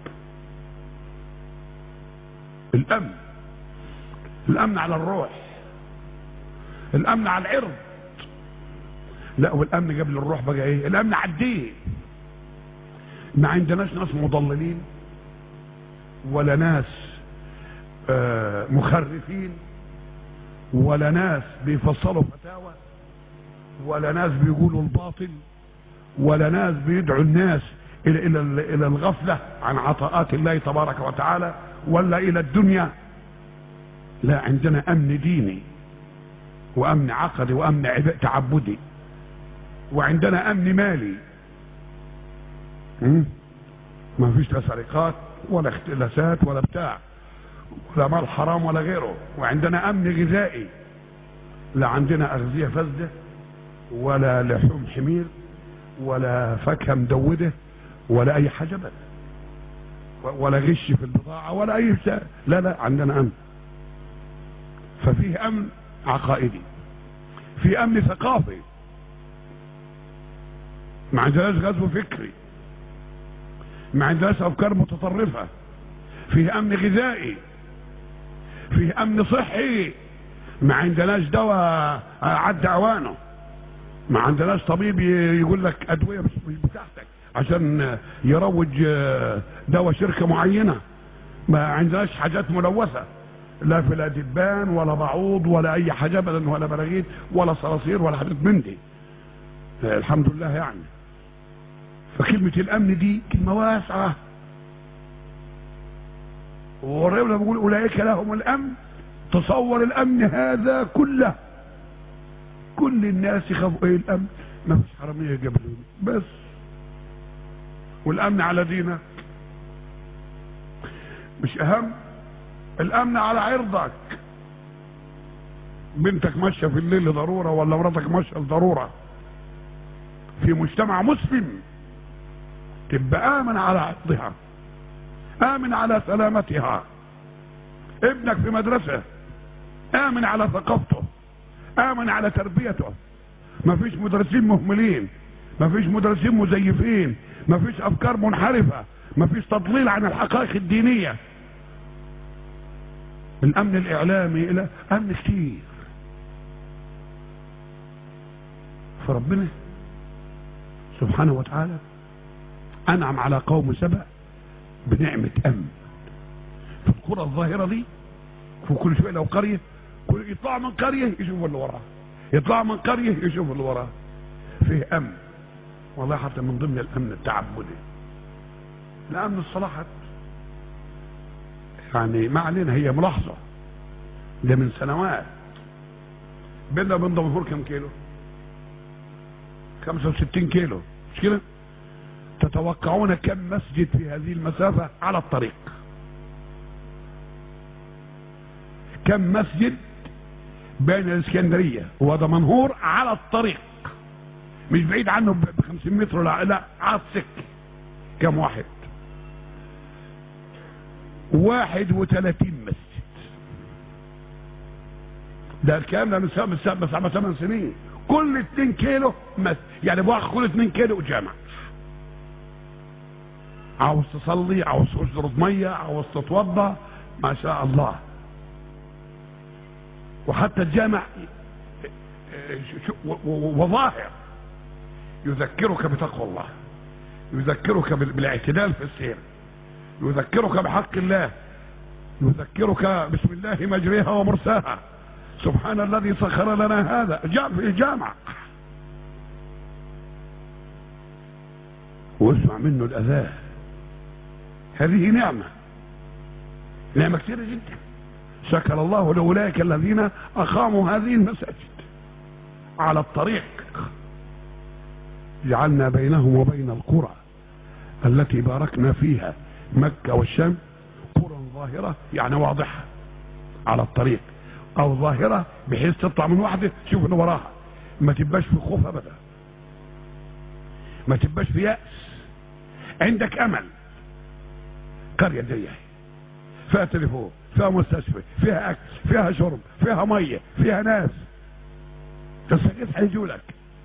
الامن على الروح، الامن على العرض. لا والامن قبل الروح بقى ايه؟ الامن على الدين. ما عندناش ناس مضللين ولا ناس مخرفين ولا ناس بيفصلوا فتاوى ولا ناس بيقولوا الباطل ولا ناس بيدعوا الناس الى الغفله عن عطاءات الله تبارك وتعالى ولا الى الدنيا. لا، عندنا امن ديني وامن عقدي وامن تعبدي، وعندنا امن مالي. ما فيش لا سرقات ولا اختلاسات ولا بتاع، ولا مال حرام ولا غيره، وعندنا امن غذائي، لا عندنا اغذية فاسدة ولا لحوم حمير ولا فاكهة مدودة ولا اي حاجة بس، ولا غش في البضاعة ولا اي شيء، لا عندنا امن. ففيه امن عقائدي، في امن ثقافي، ما عندناش غزو فكري، ما عندناش افكار متطرفة، فيه امن غذائي، فيه امن صحي، ما عندناش دواء عدى اوانه، ما عندناش طبيب يقول لك ادوية مش بتاعتك عشان يروج دواء شركة معينة، ما عندناش حاجات ملوثة، لا في لا دبان ولا بعوض ولا اي حاجة ابدا، ولا براغيث ولا صراصير ولا حاجات من دي، الحمد لله يعني. فكلمة الامن دي كلمة واسعة، وربنا بيقول اولئك لهم الامن. تصور الامن هذا كله، كل الناس يخافوا ايه الامن؟ ما فيش حرامية قبلهم بس، والامن على دينك مش اهم، الامن على عرضك. بنتك ماشيه في الليل ضروره ولا مراتك ماشيه لضروره في مجتمع مسلم، تبقى امن على عرضها، امن على سلامتها. ابنك في مدرسه، امن على ثقافته، امن على تربيته. مفيش مدرسين مهملين، مفيش مدرسين مزيفين، مفيش افكار منحرفه، مفيش تضليل عن الحقائق الدينيه. الامن الاعلامي الى امن كتير. فربنا سبحانه وتعالى انعم على قوم سبأ بنعمة امن في القرى الظاهرة دي. وكل شوية لو قرية يطلع من قرية يشوف اللي وراه، يطلع من قرية يشوف اللي وراه، فيه امن. والله حتى من ضمن الامن التعبدي الامن الصلاحة، يعني ما علينا، هي ملاحظة ده من سنوات بيننا وبين دمنهور كم كيلو؟ 65 كيلو، مش كده؟ تتوقعون كم مسجد في هذه المسافة على الطريق؟ كم مسجد بين الاسكندرية ودمنهور على الطريق؟ مش بعيد عنه ب 50 متر، لا على السكة. كم واحد؟ 31 مسجد. ده الكلام ده من 8 سنين. كل 2 كيلو مسجد، يعني بواحد كل 2 كيلو جامع. عاوز تصلي، عاوز تشرب ميه، عاوز تتوضا، ما شاء الله. وحتى الجامع وظاهر يذكرك بتقوى الله، يذكرك بالاعتدال في السير، يذكرك بحق الله، يذكرك بسم الله مجريها ومرساها، سبحان الذي سخر لنا هذا. في الجامع واسمع منه الأذان. هذه نعمة كثيرة جدا. شكر الله لأولئك الذين أقاموا هذه المساجد على الطريق. جعلنا بينهم وبين القرى التي باركنا فيها مكة والشام قرى ظاهرة، يعني واضحة على الطريق، أو ظاهرة بحيث تطلع من واحدة تشوف اللي وراها، ما تبقاش في خوف أبدا، ما تبقاش في يأس، عندك أمل. قرية زيها فيها تليفون، فيها مستشفى، فيها أكل، فيها شرب، فيها مية، فيها ناس تستقيس هيجولك.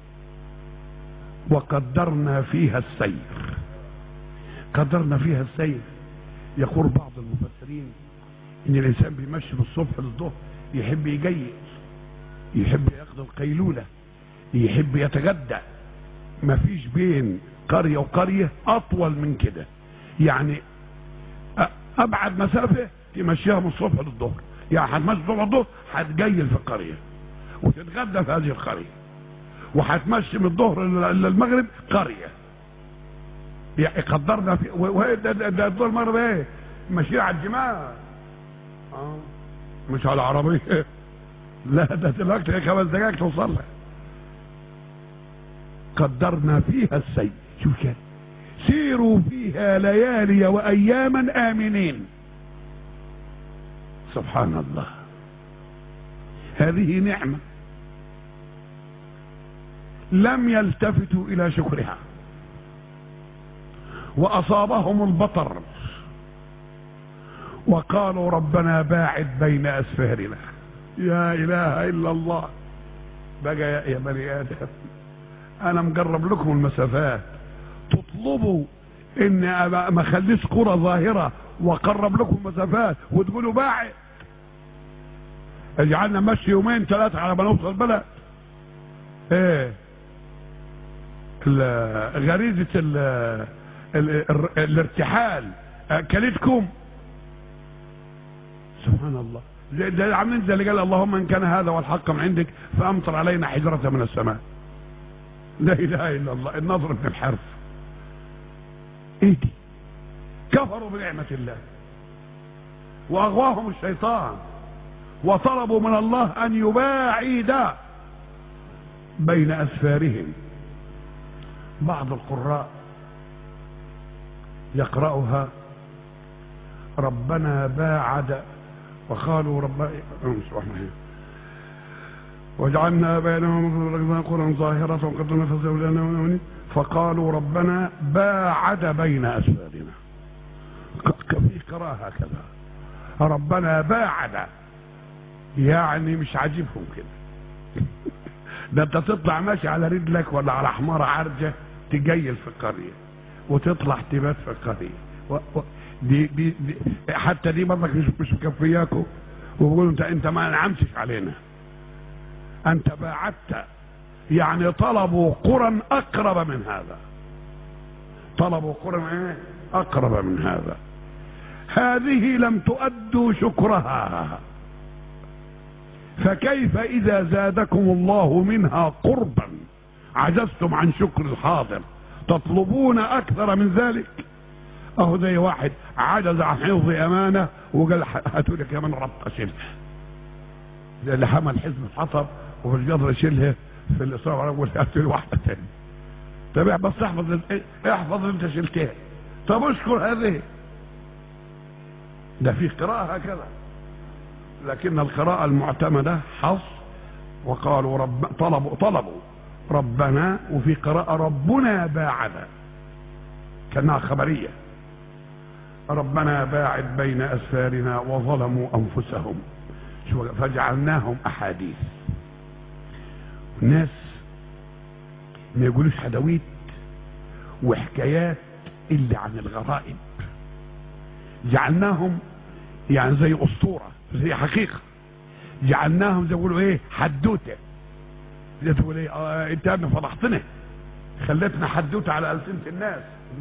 وقدرنا فيها السير. قدرنا فيها السير. يقول بعض المفسرين ان الانسان بيمشي بالصبح للظهر، يحب يجيل، يحب ياخذ القيلولة، يحب يتغدى. مفيش بين قرية وقرية اطول من كده، يعني ابعد مسافة تمشيها من الصبح للظهر، يعني هتمشي الصبح للظهر هتجيل في القرية وتتغدى في هذه القرية، وهتمشي من الظهر للمغرب قرية. يعني قدرنا في ده الظهر المغرب ايه؟ ماشيين على الجماعة، مش على العربية. لا ده دلوقتي 5 دقائق توصل لك. قدرنا فيها السير. شوف كده سيروا فيها ليالي واياما امنين. سبحان الله، هذه نعمة لم يلتفتوا الى شكرها، واصابهم البطر وقالوا ربنا باعد بين اسفارنا. يا اله الا الله. بقى يا بني ادم، انا مقرب لكم المسافات، تطلبوا ان ما اخليش قرى ظاهره واقرب لكم المسافات وتقولوا باعد. اجعلنا مشي يومين ثلاثه على ما نوصل البلد. ايه غريزه الارتحال اكلتكم. سبحان الله. زي عاملين زي اللي قال اللهم ان كان هذا والحق من عندك فامطر علينا حجرة من السماء. لا اله الا الله. النضر بن الحرث ايه دي؟ كفروا بنعمة الله واغواهم الشيطان وطلبوا من الله ان يباعد بين اسفارهم. بعض القراء يقرأها ربنا باعد وقالوا ربنا وجعلنا بينهم قرى ظاهرة وقدرنا فزوجنا فقالوا ربنا باعد بين أسفارنا. في قراءة هكذا ربنا باعد، يعني مش عاجبهم كده. ده انت تطلع ماشي على رجلك ولا على حمار عرجة تجيل في القرية وتطلع تبات في القرية. دي حتى دي برضك مش مكفياكم، وبيقولوا انت ما انعمتش علينا، انت باعدت. يعني طلبوا قرى اقرب من هذا، طلبوا قرى ايه اقرب من هذا. هذه لم تؤدوا شكرها، فكيف اذا زادكم الله منها قربا عجزتم عن شكر الحاضر تطلبون اكثر من ذلك؟ اهو زي واحد عجز عن حفظ امانه وقال هاتوا لي كمان ربطه شيلها، زي اللي حمل حزب الحطب وفي الجدر شيلها في الاصابه يقول هاتوا لي واحده ثانيه. طب بس احفظ انت شلتها، طب اشكر هذه. ده في قراءه هكذا، لكن القراءه المعتمده حص وقالوا طلبوا ربنا، وفي قراءه ربنا باعد كانها خبريه. ربنا باعد بين أسفارنا وظلموا أنفسهم فجعلناهم أحاديث. الناس ما يقولوش حدويت وحكايات إلا عن الغرائب، جعلناهم يعني زي أسطورة زي حقيقة، جعلناهم زي يقولوا إيه حدوتة، زي تقول إيه أنت يا ابني فضحتنا خلتنا حدوتة على ألسنة الناس،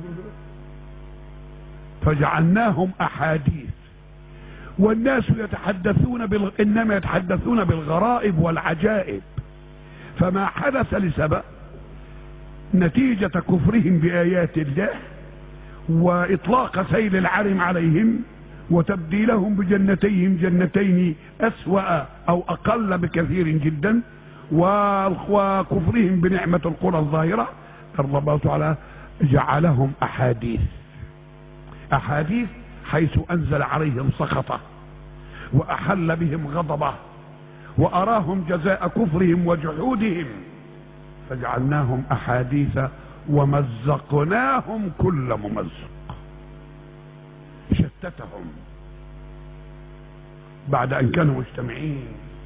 فجعلناهم احاديث. والناس يتحدثون انما يتحدثون بالغرائب والعجائب، فما حدث لسبب نتيجة كفرهم بآيات الله واطلاق سيل العرم عليهم وتبديلهم بجنتيهم جنتين اسوأ او اقل بكثير جدا، وكفرهم بنعمة القرى الظاهرة، الله تعالى جعلهم احاديث. احاديث حيث انزل عليهم سخطه واحل بهم غضبه واراهم جزاء كفرهم وجحودهم، فجعلناهم احاديث ومزقناهم كل ممزق. شتتهم بعد ان كانوا مجتمعين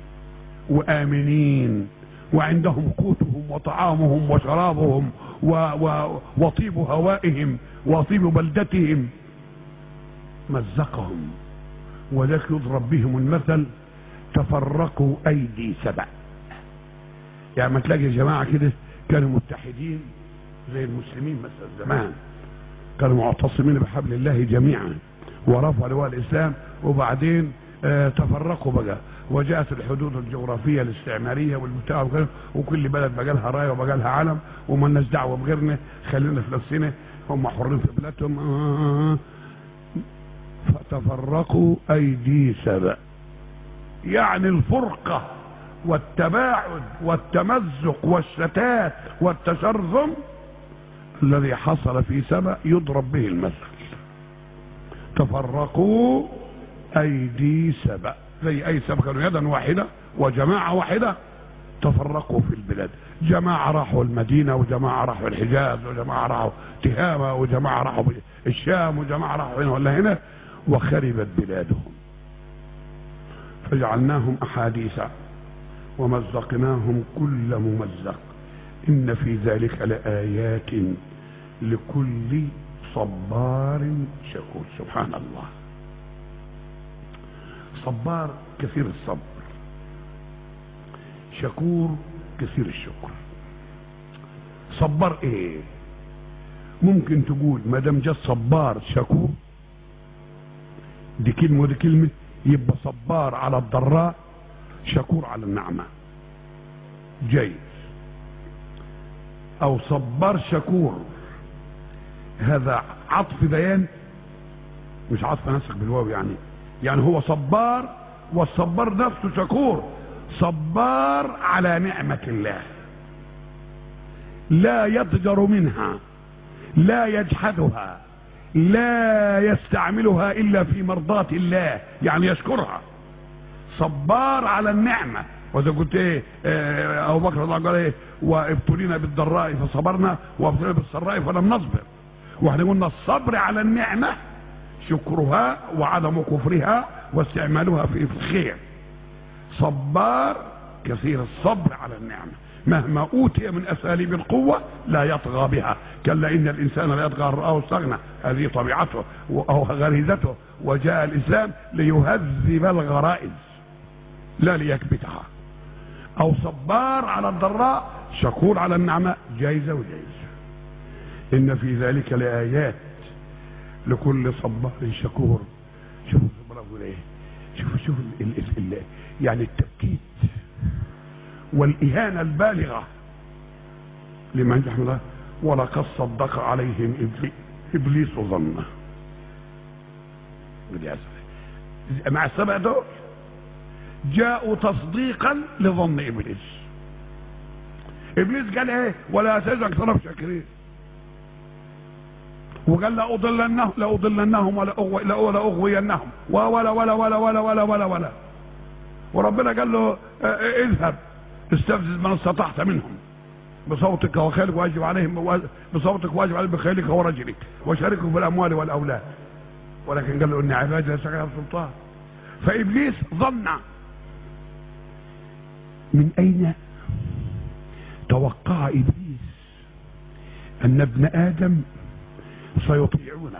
وامنين وعندهم قوتهم وطعامهم وشرابهم وطيب هوائهم وطيب بلدتهم، مزقهم. وذاك يضرب بهم المثل تفرقوا ايدي سبع. يعني ما تلاقي جماعه كده كانوا متحدين زي المسلمين مثلا زمان، كانوا معتصمين بحبل الله جميعا ورفعوا لواء الاسلام، وبعدين تفرقوا بقى، وجاءت الحدود الجغرافيه الاستعماريه والبتاع وكل بلد بقى لها رايه وبقى لها علم وما لناش دعوه بغيرنا، خلينا في نفسنا، هم حرين في بلادهم. فتفرقوا ايدي سبع، يعني الفرقه والتباعد والتمزق والشتات والتشرذم الذي حصل في سبأ يضرب به المثل. تفرقوا أيدي سبأ، زي أي سبأ كانوا يدا واحدة وجماعة واحدة، تفرقوا في البلاد. جماعة راحوا المدينة، وجماعة راحوا الحجاز، وجماعة راحوا تهامة، وجماعة راحوا الشام، وجماعة راحوا هنا ولا هنا، وخربت بلادهم. فجعلناهم أحاديث ومزقناهم كل ممزق إن في ذلك لآيات لكل صبار شكور. سبحان الله. صبار كثير الصبر، شكور كثير الشكر. صبار ايه؟ ممكن تقول ما دام جاء صبار شكور، دي كلمه ودي كلمه، يبقى صبار على الضراء شكور على النعمه، جايز. او صبار شكور، هذا عطف بيان مش عطف نسخ بالواو، يعني هو صبار، والصبار نفسه شكور. صبار على نعمة الله، لا يضجر منها، لا يجحدها، لا يستعملها إلا في مرضاة الله، يعني يشكرها. صبار على النعمة. وإذا قلت إيه أبو بكر الله قال إيه؟ وابتلينا بالضراء فصبرنا وابتلينا بالسراء فلم نصبر. واحنا قلنا الصبر على النعمة شكرها وعدم كفرها واستعمالها في الخير. صبار كثير الصبر على النعمة، مهما أوتي من أساليب القوة لا يطغى بها. كلا إن الإنسان لا يطغى أن رآه استغنى، هذه طبيعته أو غريزته. وجاء الإسلام ليهذب الغرائز لا ليكبتها. أو صبار على الضراء شكور على النعمة، جايزة وجايزة. إن في ذلك لآيات لكل صبار شكور. شوفوا بقول إيه، شوفوا يعني التبكيت والإهانة البالغة لمن يحمله. ولقد صدق عليهم إبليس ظنه. مع السبع دول جاءوا تصديقا لظن إبليس. إبليس قال إيه؟ ولا تجد أكثرهم شاكرين. وقال لأضلنهم ولأغوينهم ولا ولا ولا ولا ولا ولا ولا. وربنا قال له اذهب استفزز من استطعت منهم بصوتك وخيلك واجب عليهم بصوتك واجب عليهم بخيلك ورجلك وشاركهم في الأموال والأولاد. ولكن قال له إن عبادي ليس لك سلطان. فإبليس ظن. من أين توقع إبليس أن ابن آدم سيطيعونه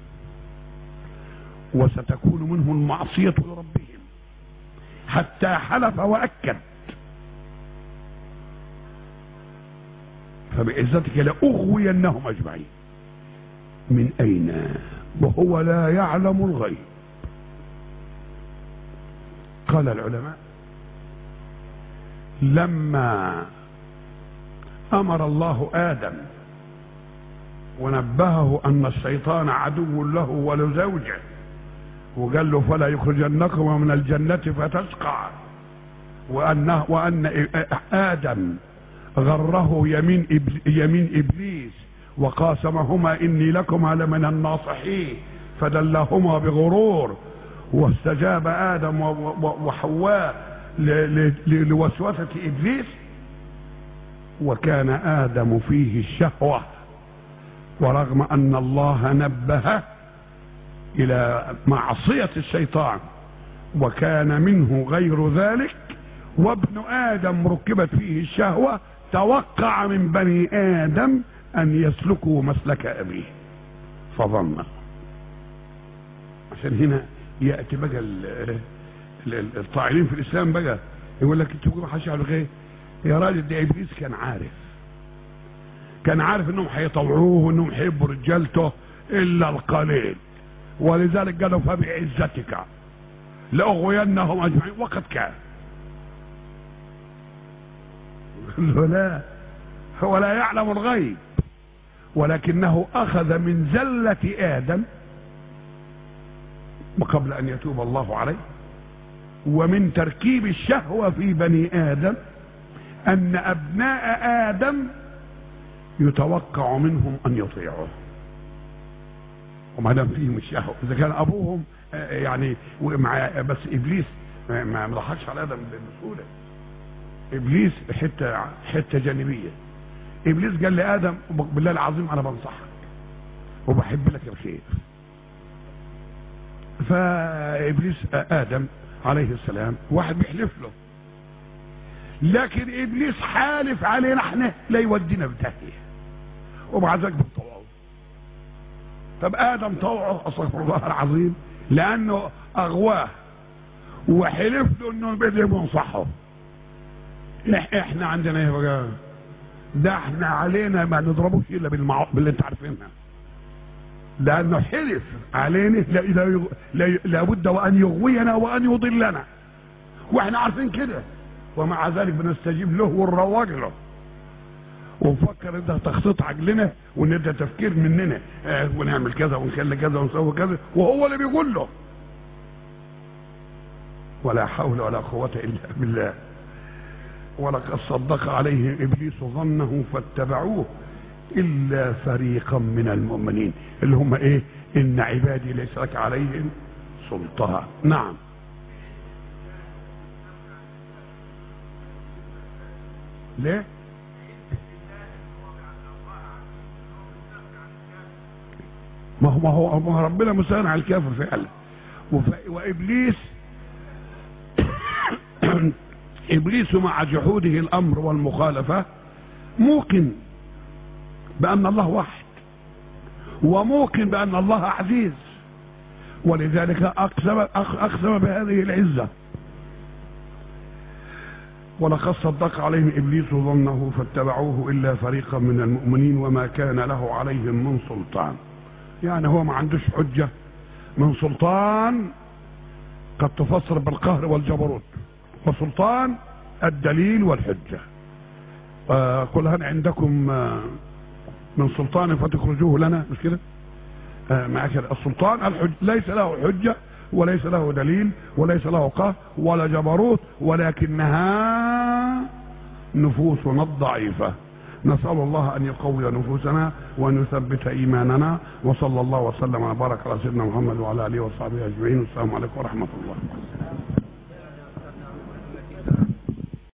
وستكون منه المعصية لربهم، حتى حلف وأكد فبعزتك لأغوينهم أجمعين. من أين وهو لا يعلم الغيب؟ قال العلماء لما أمر الله آدم ونبهه أن الشيطان عدو له ولزوجه، وقال له فلا يخرجنكما من الجنة فتشقى، وأن آدم غره يمين إبليس وقاسمهما إني لكما لمن الناصحين فدلهما بغرور، واستجاب آدم وحواء لوسوسة إبليس، وكان آدم فيه الشهوة، ورغم أن الله نبه إلى معصية الشيطان وكان منه غير ذلك، وابن آدم ركبت فيه الشهوة، توقع من بني آدم أن يسلكوا مسلك أبيه فظن. عشان هنا يأتي بقى الطاعنين في الإسلام بقى يقول لك انتوا بتقولوا حاشا على الغير. يا راجل ده إبليس كان عارف انهم هيطوعوه وانهم هيبقوا رجالته الا القليل، ولذلك قالوا فبعزتك لأغوينهم اجمعين، وقد كان. لا، هو لا يعلم الغيب، ولكنه اخذ من زلة آدم وقبل ان يتوب الله عليه، ومن تركيب الشهوة في بني آدم، ان ابناء آدم يتوقع منهم ان يطيعوه، وما دام فيهم الشهوه. اذا كان ابوهم يعني مع، بس ابليس ما ضحكش على ادم بسهوله. ابليس حته جانبيه. ابليس قال لادم بالله العظيم انا بنصحك وبحب لك الخير. فابليس ادم عليه السلام واحد بيحلف له، لكن ابليس حالف علينا احنا لا يودينا بداهيه، ومع ذلك بنطوعه. طب ادم طوعه استغفر الله العظيم لانه اغواه وحلف له انه بينصحه. احنا عندنا ايه بقى؟ ده احنا علينا ما نضربوش الا باللي انت عارفينها، لانه حلف علينا لابد وان يغوينا وان يضلنا، واحنا عارفين كده، ومع ذلك بنستجيب له ونروج له ونفكر ان ده تخطيط عقلنا وان ده تفكير مننا، ونعمل كذا ونخلي كذا ونسوي كذا، وهو اللي بيقول له. ولا حول ولا قوة الا بالله. ولقد صدق عليه ابليس ظنه فاتبعوه الا فريقا من المؤمنين، اللي هم ايه؟ ان عبادي ليس لك عليهم سلطان. نعم. ليه؟ ما هو ربنا مساءل على الكافر فعلا. وابليس ابليس مع جحوده الامر والمخالفه موقن بان الله واحد، وموقن بان الله عزيز، ولذلك اقسم بهذه العزه. ولقد صدق عليهم ابليس ظنه فاتبعوه الا فريقا من المؤمنين وما كان له عليهم من سلطان. يعني هو ما عندوش حجه من سلطان، قد تفسر بالقهر والجبروت، وسلطان الدليل والحجه. قل هل عندكم من سلطان فتخرجوه لنا، مش كده؟ معاشر السلطان ليس له حجه وليس له دليل وليس له قهر ولا جبروت، ولكنها نفوسنا الضعيفة. نسأل الله أن يقوي نفوسنا وأن يثبت إيماننا، وصلى الله وسلم وبارك على سيدنا محمد وعلى آله وصحبه أجمعين. والسلام عليكم ورحمة الله.